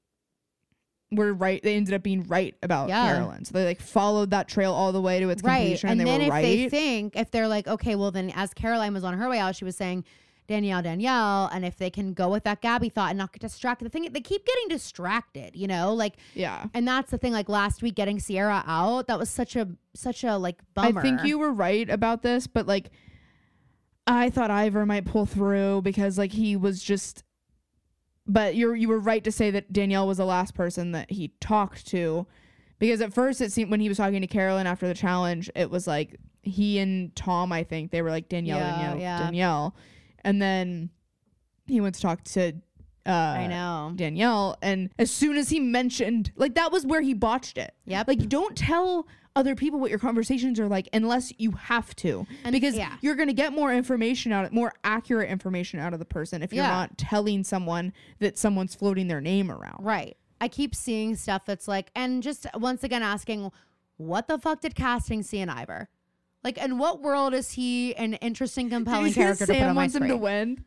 were right. They ended up being right about
Yeah.
Carolyn. So they like followed that trail all the way to its
right.
completion.
And
they
then
were
if
right.
they think, if they're like, okay, well then as Caroline was on her way out, she was saying Danielle, Danielle, and if they can go with that Gabby thought and not get distracted, the thing they keep getting distracted, you know, like,
yeah.
and that's the thing. Like last week, getting Sierra out, that was such a such a like bummer.
I think you were right about this, but like I thought Ivor might pull through because like he was just, but you're you were right to say that Danielle was the last person that he talked to, because at first it seemed when he was talking to Carolyn after the challenge, it was like he and Tom, I think they were like Danielle,
Yeah,
Danielle,
yeah.
Danielle, and then he went to talk to uh,
I know.
Danielle, and as soon as he mentioned, like that was where he botched it.
Yep.
Like don't tell other people what your conversations are like unless you have to,
And-
because
yeah.
you're going to get more information out of more accurate information out of the person if you're
Yeah.
not telling someone that someone's floating their name around.
Right. I keep seeing stuff that's like, and just once again asking, what the fuck did casting see in Ivor? Like, in what world is he an interesting,
Did
compelling
you see that
character to put
Sam
on my
wants him to
screen?
win?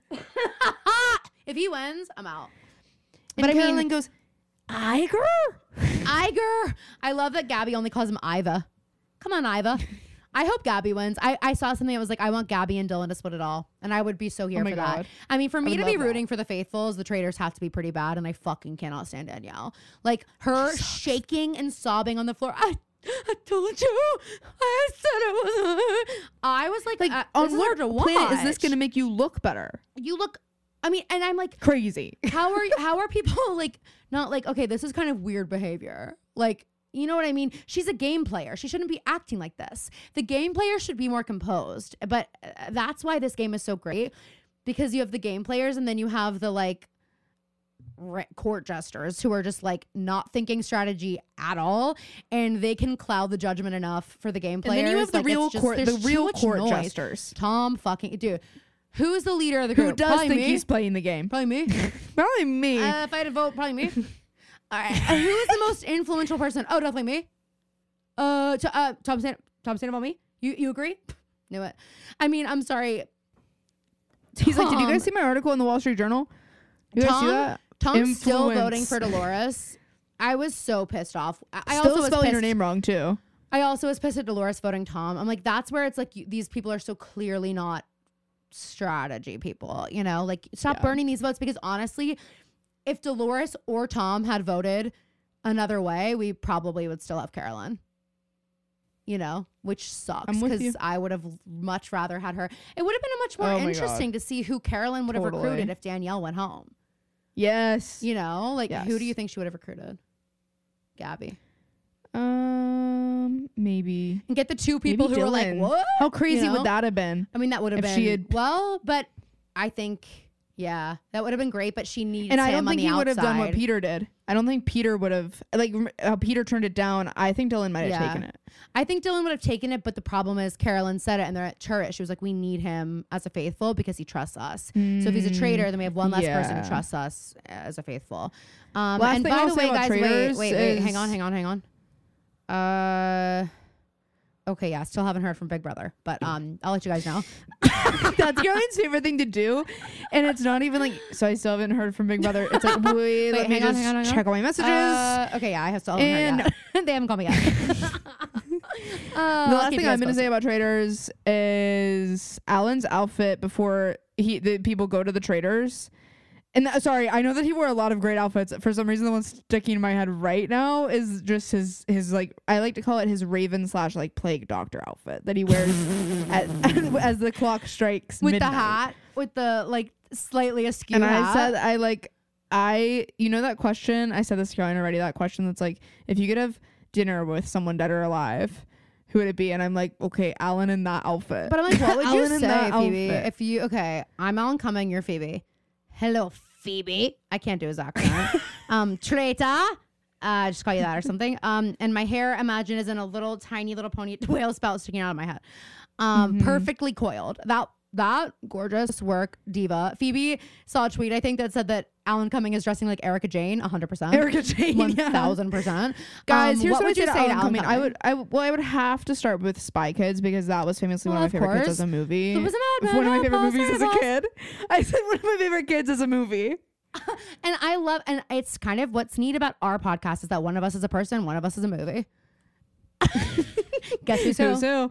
If he wins, I'm out.
And
But I mean-
Carolyn goes, Iger?
Iger. I love that Gabby only calls him Iva. Come on, Iva. I hope Gabby wins. I, I saw something that was like, I want Gabby and Dylan to split it all. And I would be so here
Oh my
for
God.
that. I mean, for me
would
to be
love that.
rooting for the faithfuls, the traitors have to be pretty bad. And I fucking cannot stand Danielle. Like her shaking and sobbing on the floor. I, I told you. I said it was her. I was like,
Like,
uh,
on
this is
what
hard to
planet is this
watch.
going to make you look better?
You look, I mean, and I'm like,
Crazy.
how are how are people like not like, okay, this is kind of weird behavior, like, you know what I mean? She's a game player. She shouldn't be acting like this. The game player should be more composed. But uh, that's why this game is so great, because you have the game players and then you have the like re- court jesters who are just like not thinking strategy at all, and they can cloud the judgment enough for the game
And
players.
then you have the
Like,
real
it's just-
court, the
there's too
real
much
court
noise.
jesters.
Tom fucking dude. Who's the leader of the
Who
group?
does
Probably
think
me.
he's playing the game?
Probably me.
Probably me.
Uh, if I had to vote, probably me. All right. And who is the most influential person? Oh, definitely me. Uh, to, uh, Tom saying Tom saying about me. You you agree? Knew it. I mean, I'm sorry.
He's like, did you
Tom-
guys see my article in the Wall Street Journal? You guys see
Tom,
that?
Tom's still
Influence.
voting for Dolores. I was so pissed off. I, I
Still
also was
spelling
pissed.
her name wrong too.
I also was pissed at Dolores voting Tom. I'm like, that's where it's like you, these people are so clearly not strategy people. You know, like stop
Yeah.
burning these votes, because honestly, if Dolores or Tom had voted another way, we probably would still have Carolyn. You know, which sucks,
I'm with you.
because I would have much rather had her. It would have been much more
Oh my
interesting to see who Carolyn would have
Totally.
recruited if Danielle went home.
Yes.
You know, like who
Yes.
do you think she would have recruited? Gabby.
Um, maybe.
And get the two people
Maybe
who were like,
Dylan.
what?
How crazy
You know?
would that have been?
I mean, that would have
If
been
she had-
well, but I think, yeah, that would have been great. But she needs
And
him
I don't
on
think
the
he would have done what
outside.
Peter did. I don't think Peter would have, like rem- how Peter turned it down. I think Dylan might have
Yeah.
taken it.
I think Dylan would have taken it, but the problem is Carolyn said it, and they're at church. She was like, "We need him as a faithful because he trusts us. So if he's a traitor, then we have one less person
yeah.
who trusts us as a faithful." Um,
Last
and
thing
by
I'll
the
say
way,
about
guys, wait,
traitors
wait, wait, hang
is-
on, hang on, hang on. Uh. Okay, yeah, still haven't heard from Big Brother, but um, I'll let you guys know.
That's Carolyn's favorite thing to do. And it's not even like, so I still haven't heard from Big Brother. It's like, wait, let me
hang on,
just
hang on, hang on.
check all my messages.
Uh, okay, yeah, I have still haven't
And-
heard yet. They haven't called me yet. uh,
the last thing I'm going to say about traders is Alan's outfit before he the people go to the traders. And th- sorry, I know that he wore a lot of great outfits. For some reason, the one sticking in my head right now is just his his like I like to call it his Raven slash like plague doctor outfit that he wears at, as the clock strikes
with
midnight.
the hat, with the like slightly askew
And
hat.
I said I like I you know that question I said this to Caroline already. That question that's like, if you could have dinner with someone dead or alive, who would it be? And I'm like, okay, Alan in that outfit.
But I'm like, what would you
Alan in
say,
that
Phoebe?
outfit.
If you okay, I'm Alan Cumming, you're Phoebe. Hello, Phoebe. I can't do his accent. um, traitor. Uh, just call you that or something. Um, and my hair, imagine, is in a little tiny little pony whale spout sticking out of my head. Um,
Mm-hmm.
perfectly coiled. That that gorgeous work, diva. Phoebe saw a tweet I think that said that Alan Cumming is dressing like Erica Jane, one hundred percent.
Erica Jane,
one
yeah.
thousand percent.
Guys,
Um,
here's
what
what,
would
I
you
say
say
to
to
Alan
Alan
Cumming. I
Cumming?
would, I w- well, I would have to start with Spy Kids because that was famously
Well,
one of my
of
favorite kids
course.
as a movie.
So was it Mad
one of my
Men,
favorite
Paul
movies as a
Sarah
kid. I said one of my favorite kids as a movie.
And I love, and it's kind of what's neat about our podcast is that one of us is a person, one of us is a movie. Guess who's who?
Who's who?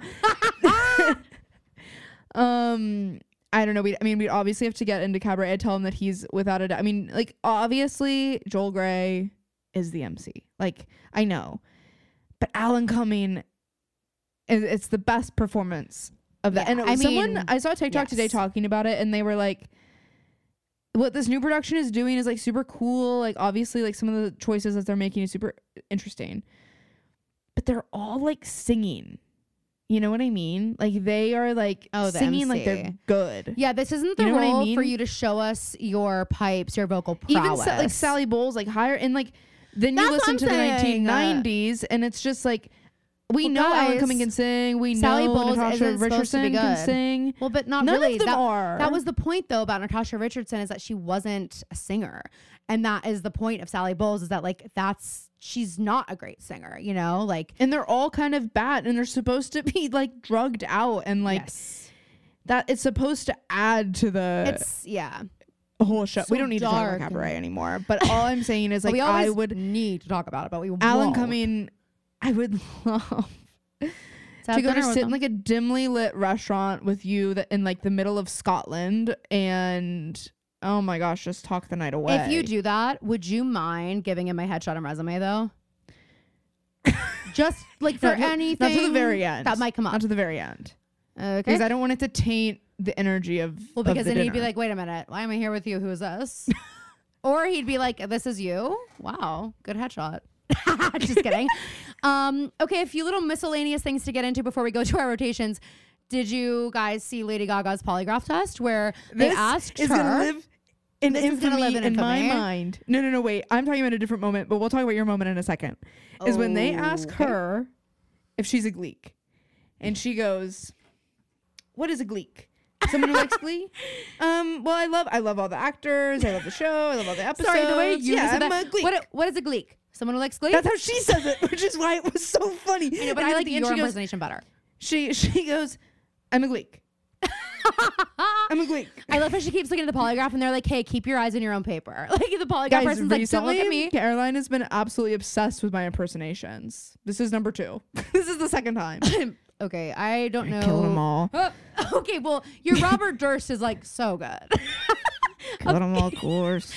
um, I don't know. We, I mean, we obviously have to get into Cabaret. I tell him that he's without a doubt. I mean, like obviously Joel Grey is the M C. Like I know, but Alan Cumming, is, it's the best performance of that.
Yeah,
and it
I
was someone
mean,
I saw a TikTok today
yes.
talking about it, and they were like, what this new production is doing is like super cool. Like obviously, like some of the choices that they're making is super interesting, but they're all like singing. You know what I mean? Like they are like
Oh, the
singing like
M C.
they're good.
Yeah, this isn't the
You know what I
role
mean?
for you to show us your pipes, your vocal
Even
prowess.
sa- like Sally Bowles, like higher and like then you
That's what
listen
I'm
to the
saying.
nineteen nineties and it's just like we
Well,
know Alan
guys,
Cumming can sing. We
Sally
know
Bowles
Natasha
isn't supposed to be
Richardson can
good.
sing.
Well, but not
None
really.
of them
that,
are.
that was the point though about Natasha Richardson is that she wasn't a singer. And that is the point of Sally Bowles is that like that's she's not a great singer, you know? Like
And they're all kind of bad and they're supposed to be like drugged out and like
yes.
that it's supposed to add to the
It's yeah.
whole show.
so
we don't need to talk
dark
about
and-
Cabaret anymore. But all I'm saying is
But
like
we always
I would
need to talk about it, but we
Alan
won't.
Cumming I would love
To
to go
dinner
to
with
sit in
them.
like a dimly lit restaurant with you that in like the middle of Scotland and oh my gosh, just talk the night away.
If you do that, would you mind giving him my headshot and resume though? Just like for
Not to-
anything
not to the very end.
that might come up.
Not to the very end.
Okay.
Because I don't want it to taint the energy of
Well,
of
because
the
then he'd be
dinner.
like, wait a minute, why am I here with you? Who is this? Or he'd be like, this is you? Wow, good headshot. Just kidding. Um, okay, a few little miscellaneous things to get into before we go to our rotations. Did you guys see Lady Gaga's polygraph test where they
This
asked
is
her?
gonna live in
This is gonna
infamy
live in
in my
infamy.
mind. No, no, no, wait. I'm talking about a different moment, but we'll talk about your moment in a second. Is when they ask
Okay.
her if she's a Gleek. And she goes, what is a Gleek? Someone who likes Glee? Um, well, I love I love all the actors. I love the show. I love all the episodes.
Sorry, the way you
yeah,
said
I'm
that.
a Gleek.
What, what is a Gleek? Someone who likes Glee?
That's how she says it, which is why it was so funny.
I know, but
And
I
then
like
at the end
your
she goes,
impersonation better.
she she goes, I'm a Gleek. I'm a Gleek.
I love how she keeps looking at the polygraph and they're like, hey, keep your eyes on your own paper. Like the polygraph
Guys,
person's like, don't look at
recently,
me.
Caroline has been absolutely obsessed with my impersonations. This is number two. This is the second time.
Okay, I don't know.
Killed them all.
Oh, okay, well, your Robert Durst is like so good.
Killed them all, of course.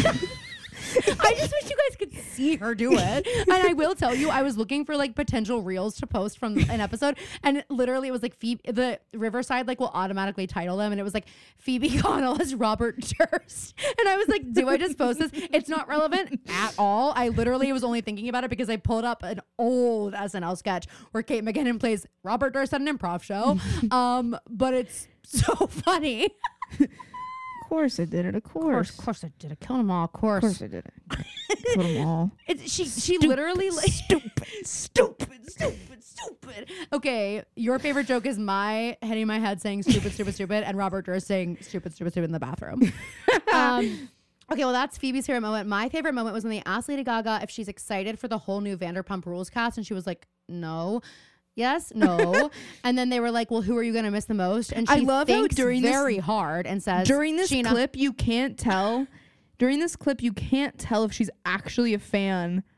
I just wish you guys could see her do it. And I will tell you, I was looking for like potential reels to post from an episode, and literally it was like Phoebe, the Riverside like will automatically title them, and it was like Phoebe Connell as Robert Durst, and I was like, do I just post this? It's not relevant at all. I literally was only thinking about it because I pulled up an old S N L sketch where Kate McKinnon plays Robert Durst at an improv show, um, but it's so funny.
Of course I did it. Of
Of course,
course.
of course I did it. Kill them all. Of
Of
course.
course I did it. Killed them all.
It's, she she literally like stupid, stupid, stupid, stupid. Okay, your favorite joke is my hitting my head saying stupid, stupid, stupid, and Robert Durst saying stupid, stupid, stupid in the bathroom. um, okay, well that's Phoebe's favorite moment. My favorite moment was when they asked Lady Gaga if she's excited for the whole new Vanderpump Rules cast, and she was like, no. Yes, no. And then they were like, well, who are you going to miss the most? And she
I love how
thinks
during this-
very hard and says,
During this
Sheena.
clip, you can't tell. During this clip, you can't tell if she's actually a fan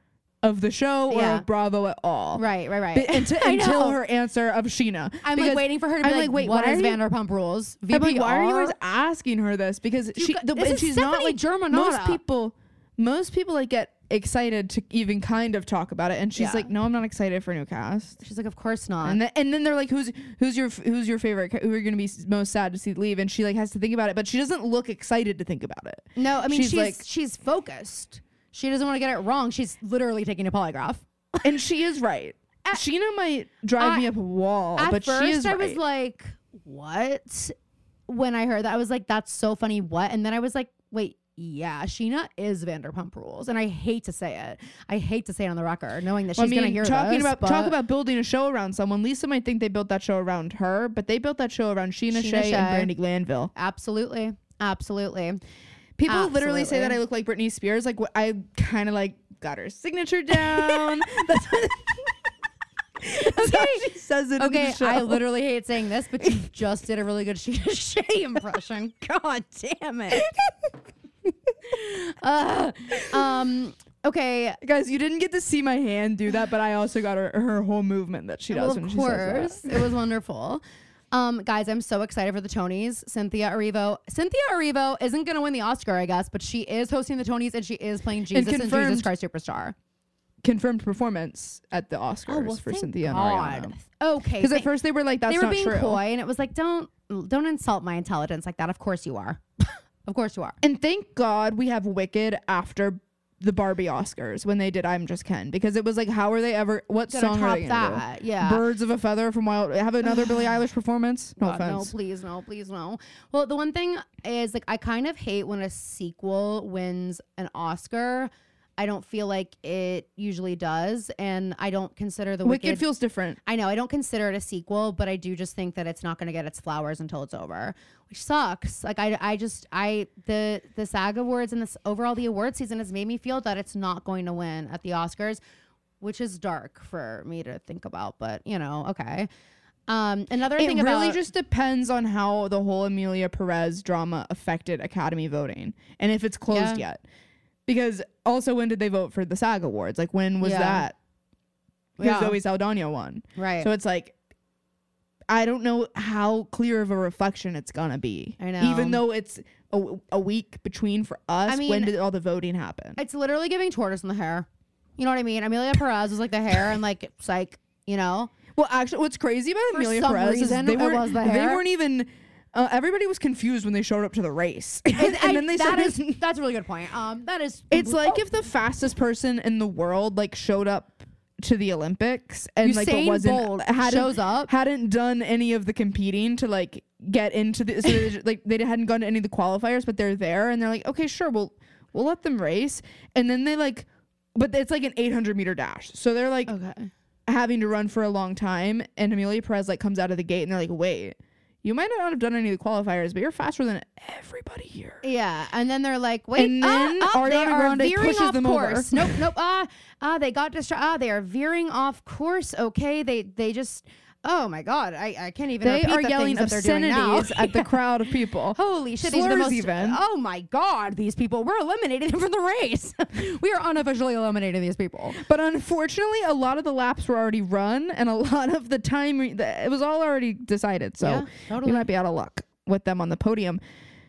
of the show or
Yeah.
of Bravo at all.
Right, right, right.
But until,
I
until
know.
her answer of Sheena.
I'm
Because
like waiting for her to be
I'm
like,
like, wait,
what
why
is
are you-
Vanderpump Rules?
I'm like, why are you
V P R?
always asking her this? Because
You
she,
gu-
the,
this
and
is
she's not
Stephanie
like
Germanotta.
most people. Most people like get excited to even kind of talk about it, and she's
Yeah.
like, "No, I'm not excited for a new cast."
She's like, of course not.
And then, and then they're like, "Who's who's your who's your favorite? ca- Who are you gonna be s- most sad to see leave?" And she like has to think about it, but she doesn't look excited to think about it.
no, I mean,
she's
she's
like-
she's focused. She doesn't want to get it wrong. She's literally taking a polygraph.
And she is right.
At-
Sheena might drive
I-
me up a wall,
At
but
first,
she is
I
right.
was like, what? When I heard that, I was like, that's so funny. What? And then I was like, wait, yeah, Sheena is Vanderpump Rules. And I hate to say it. I hate to say it on the record, knowing that she's
I mean,
going to hear
talking
this.
about
but
talk about building a show around someone. Lisa might think they built that show around her, but they built that show around Sheena,
Sheena
Shea,
Shea.
and Brandy Glanville.
Absolutely. Absolutely.
People literally say that
Absolutely.
I look like Britney Spears. Like wh- I kind of like got her signature down. That's what That's how she says it in
Okay,
the show.
I literally hate saying this, but you just did a really good Sheena Shea impression. God damn it. uh, um. Okay.
Guys, you didn't get to see my hand do that, but I also got her her whole movement that she does
Well,
when
of
she says
course,
that.
it was wonderful. Um, guys, I'm so excited for the Tonys. Cynthia Erivo. Cynthia Erivo isn't gonna win the Oscar, I guess, but she is hosting the Tonys and she is playing Jesus and,
confirmed-
Jesus Christ Superstar.
Confirmed performance at the Oscars
Oh well,
for
thank
Cynthia
God.
and Ariana.
Okay,
Because at
thank-
first they were like, "That's
they were
not
being
true."
coy, and it was like, don't don't insult my intelligence like that. Of course you are. Of course you are.
And thank God we have Wicked after the Barbie Oscars when they did I'm Just Ken, because it was like, how are they ever? What
Gonna
song are
top
they gonna
that?
do?
Yeah.
Birds of a Feather from Wild. Have another Billie Eilish performance. No
God, no,
offense.
please, no, please, no. Well, the one thing is, like, I kind of hate when a sequel wins an Oscar. I don't feel like it usually does, and I don't consider the
Wicked,
Wicked.
feels different.
I know I don't consider it a sequel, but I do just think that it's not going to get its flowers until it's over, which sucks. Like I, I just, I the the SAG Awards and this overall the award season has made me feel that it's not going to win at the Oscars, which is dark for me to think about. But you know, okay. Um, another
It
thing
really
about
just depends on how the whole Amelia Perez drama affected Academy voting and if it's closed
Yeah.
yet. Because also, when did they vote for the SAG Awards? Like, when was
Yeah.
that? Because
Yeah.
Zoe Saldana won.
right.
So it's like, I don't know how clear of a reflection it's gonna be.
I know.
Even though it's a, a week between for us.
I mean,
when did all the voting happen?
It's literally giving tortoise in the hair. You know what I mean? Amelia Perez was like the hair, and like psych. You know.
Well, actually, what's crazy about
For
Amelia
some
Perez
reason,
is they
it
weren't,
was the
they
hair.
weren't even. Uh, everybody was confused when they showed up to the race, and, and
I-
then they
that
started.
is that's a really good point. Um, that is.
It's like if the fastest person in the world like showed up to the Olympics and like
Usain
it wasn't
Bolt
hadn't,
shows up.
hadn't done any of the competing to like get into the so they, like they hadn't gone to any of the qualifiers, but they're there and they're like, okay, sure, we'll we'll let them race, and then they like, but it's like an eight hundred meter dash, so they're like
Okay.
having to run for a long time, and Amelia Perez like comes out of the gate and they're like, wait, you might not have done any of the qualifiers, but you're faster than everybody here.
Yeah, and then they're like, wait,
And then
ah, ah, they
Ariana
are
Grande
veering
pushes
off
them over.
course. Nope, nope. Ah, ah, they got distracted. Ah, they are veering off course. Okay, they they just. Oh my God, I I can't even.
They
repeat
are
the
yelling
things that they're doing now.
obscenities at the crowd of people.
Holy shit, these are the
Slurs
most.
even.
Oh my God, these people. We're eliminating them from the race. We are unofficially eliminating these people.
But unfortunately, a lot of the laps were already run, and a lot of the time, re- the, it was all already decided. So
Yeah, totally.
we might be out of luck with them on the podium.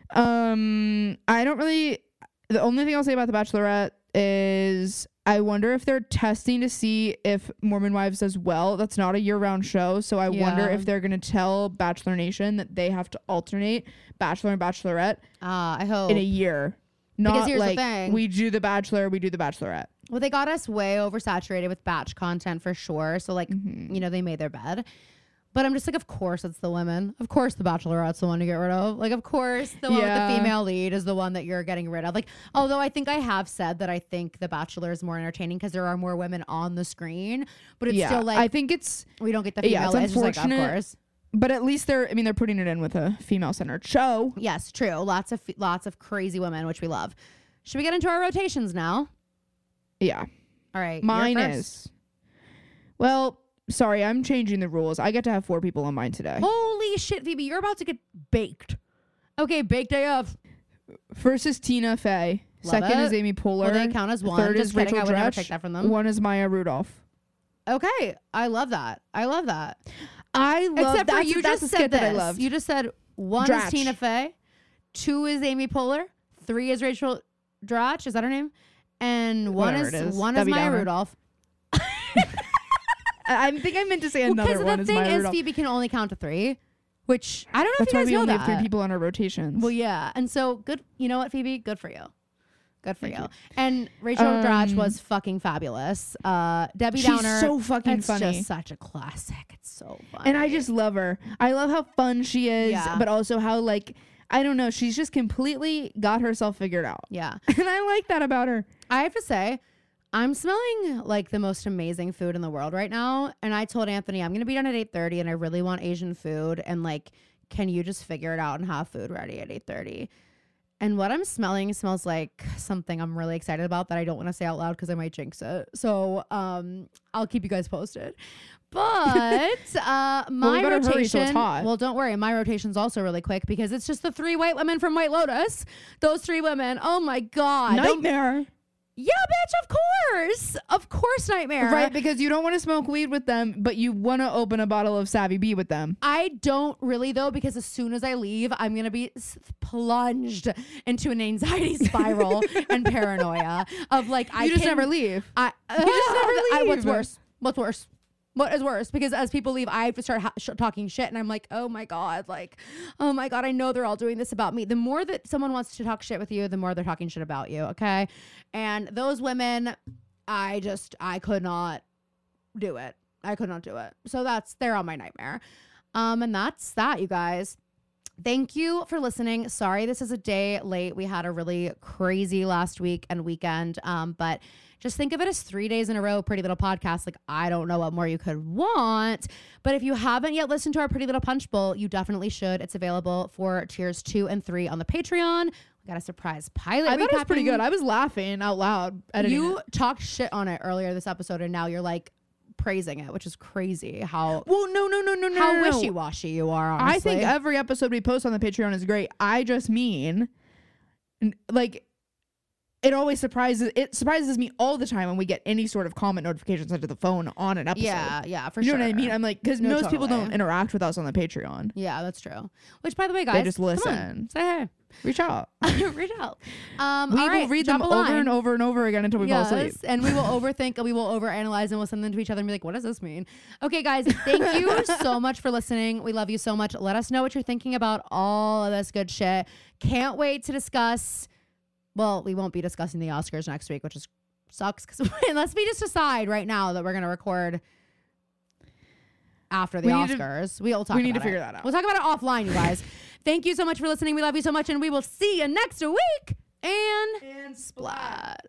Um, I don't really. The only thing I'll say about the Bachelorette is I wonder if they're testing to see if Mormon Wives does well. That's not a year-round show, so I wonder
Yeah.
if they're gonna tell Bachelor Nation that they have to alternate Bachelor and Bachelorette
Ah, I hope.
in a year. Not
here's the
like
thing.
we do the Bachelor, we do the Bachelorette.
Well, they got us way oversaturated with batch content for sure. So, like,
Mm-hmm.
you know, they made their bed. But I'm just like, of course it's the women. Of course the Bachelorette's the one to get rid of. Like, of course the one
Yeah.
with the female lead is the one that you're getting rid of. Like, although I think I have said that I think The Bachelor is more entertaining because there are more women on the screen. but it's
yeah,
still like
I think it's,
we don't get the
yeah,
female.
it's
it's just like, of
unfortunate.
course.
but at least they're, I mean, they're putting it in with a female-centered show.
Yes, true. Lots of lots of crazy women, which we love. Should we get into our rotations now?
Yeah,
All right, you're
mine
first.
is. Well, sorry, I'm changing the rules. I get to have four people on mine today.
Holy shit, Phoebe, you're about to get baked. Okay, baked A F.
First is Tina Fey.
Love
Second
it.
is Amy Poehler.
Will they count as one?
Third
Just
is
kidding,
Rachel
I would never
Dratch.
take that from them.
One is Maya Rudolph.
Okay, I love that. I love that.
I love
Except for
that's,
you
that's
just
a skit
said
that I
this.
loved.
You just said one
Dratch.
is Tina Fey, two is Amy Poehler, three is Rachel Dratch. Is that her name? And one
Whatever
is,
it is.
one is
Debbie
Maya
Downer.
Rudolph.
I, I think I meant to say another
Because
one
the
is
thing
Maya
is,
Rudolph.
Phoebe can only count to three, which I don't know
That's
if you
why
guys
we
know
only
that.
have three people on our rotations.
Well, yeah, and so good. You know what, Phoebe? Good for you. Good for
Thank
you.
you.
And Rachel
Um,
Dratch was fucking fabulous. Uh, Debbie
She's
Downer,
so fucking
it's
funny.
just such a classic. It's so funny.
And I just love her. I love how fun she is,
Yeah.
but also how, like, I don't know, she's just completely got herself figured out.
yeah.
And I like that about her.
I have to say, I'm smelling like the most amazing food in the world right now. And I told Anthony I'm gonna be done at eight thirty, and I really want Asian food. And like, can you just figure it out and have food ready at eight thirty? And what I'm smelling smells like something I'm really excited about that I don't want to say out loud because I might jinx it. So um, I'll keep you guys posted. But uh, my
we better hurry
rotation.
so it's hot.
Well, don't worry. My rotation's also really quick because it's just the three white women from White Lotus. Those three women. Oh my god. Don't-
Nightmare.
Yeah, bitch. Of course. Of course, Nightmare.
Right, because you don't want to smoke weed with them, but you want to open a bottle of Savvy B with them.
I don't really though, because as soon as I leave, I'm gonna be s- plunged into an anxiety spiral and paranoia of like I
You just
can-
never leave.
I
You just never
I, what's
leave.
worse? What's worse? What is worse? Because as people leave, I have to start ha- sh- talking shit, and I'm like, oh my god, like, oh my god, I know they're all doing this about me. The more that someone wants to talk shit with you, the more they're talking shit about you. Okay, and those women, I just, I could not do it. I could not do it. So that's they're on my nightmare. Um, and that's that, you guys. Thank you for listening. Sorry, this is a day late. We had a really crazy last week and weekend. Um, but just think of it as three days in a row, Pretty Little Podcast. Like, I don't know what more you could want. But if you haven't yet listened to our Pretty Little Punch Bowl, you definitely should. It's available for tiers two and three on the Patreon. We got a surprise pilot.
I thought it was pretty
recapping.
good. I was laughing out loud editing
You
it.
talked shit on it earlier this episode, and now you're like praising it, which is crazy. How
Well, no, no, no, no, no.
how
no, no.
wishy-washy you are, honestly.
I think every episode we post on the Patreon is great. I just mean, n- like, it always surprises it surprises me all the time when we get any sort of comment notifications into the phone on an episode.
Yeah, yeah, for
you know
sure.
what I mean? I'm like, because
No,
most people
totally.
don't interact with us on the Patreon.
Yeah, that's true. Which, by the way, guys,
just
come on,
listen.
say
Reach out.
hey, reach out. Um,
We
all
will
right,
read
drop
them
a
over
line.
and over and over again until we fall asleep.
Yes, and we will overthink and we will overanalyze and we'll send them to each other and be like, what does this mean? Okay, guys, thank you so much for listening. We love you so much. Let us know what you're thinking about all of this good shit. Can't wait to discuss. Well, we won't be discussing the Oscars next week, which is sucks. Because unless we just decide right now that we're going to record after the
We need to-
Oscars, we'll talk
we need
about
to figure
it.
that out.
We'll talk about it offline, you guys. Thank you so much for listening. We love you so much, and we will see you next week. And, and splat.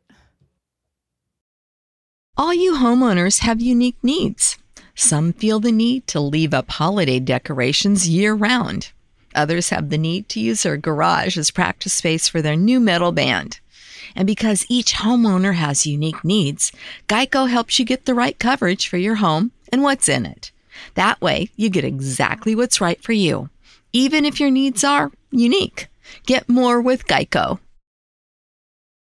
All you homeowners have unique needs. Some feel the need to leave up holiday decorations year-round. Others have the need to use their garage as practice space for their new metal band. And because each homeowner has unique needs, Geico helps you get the right coverage for your home and what's in it. That way, you get exactly what's right for you, even if your needs are unique. Get more with Geico.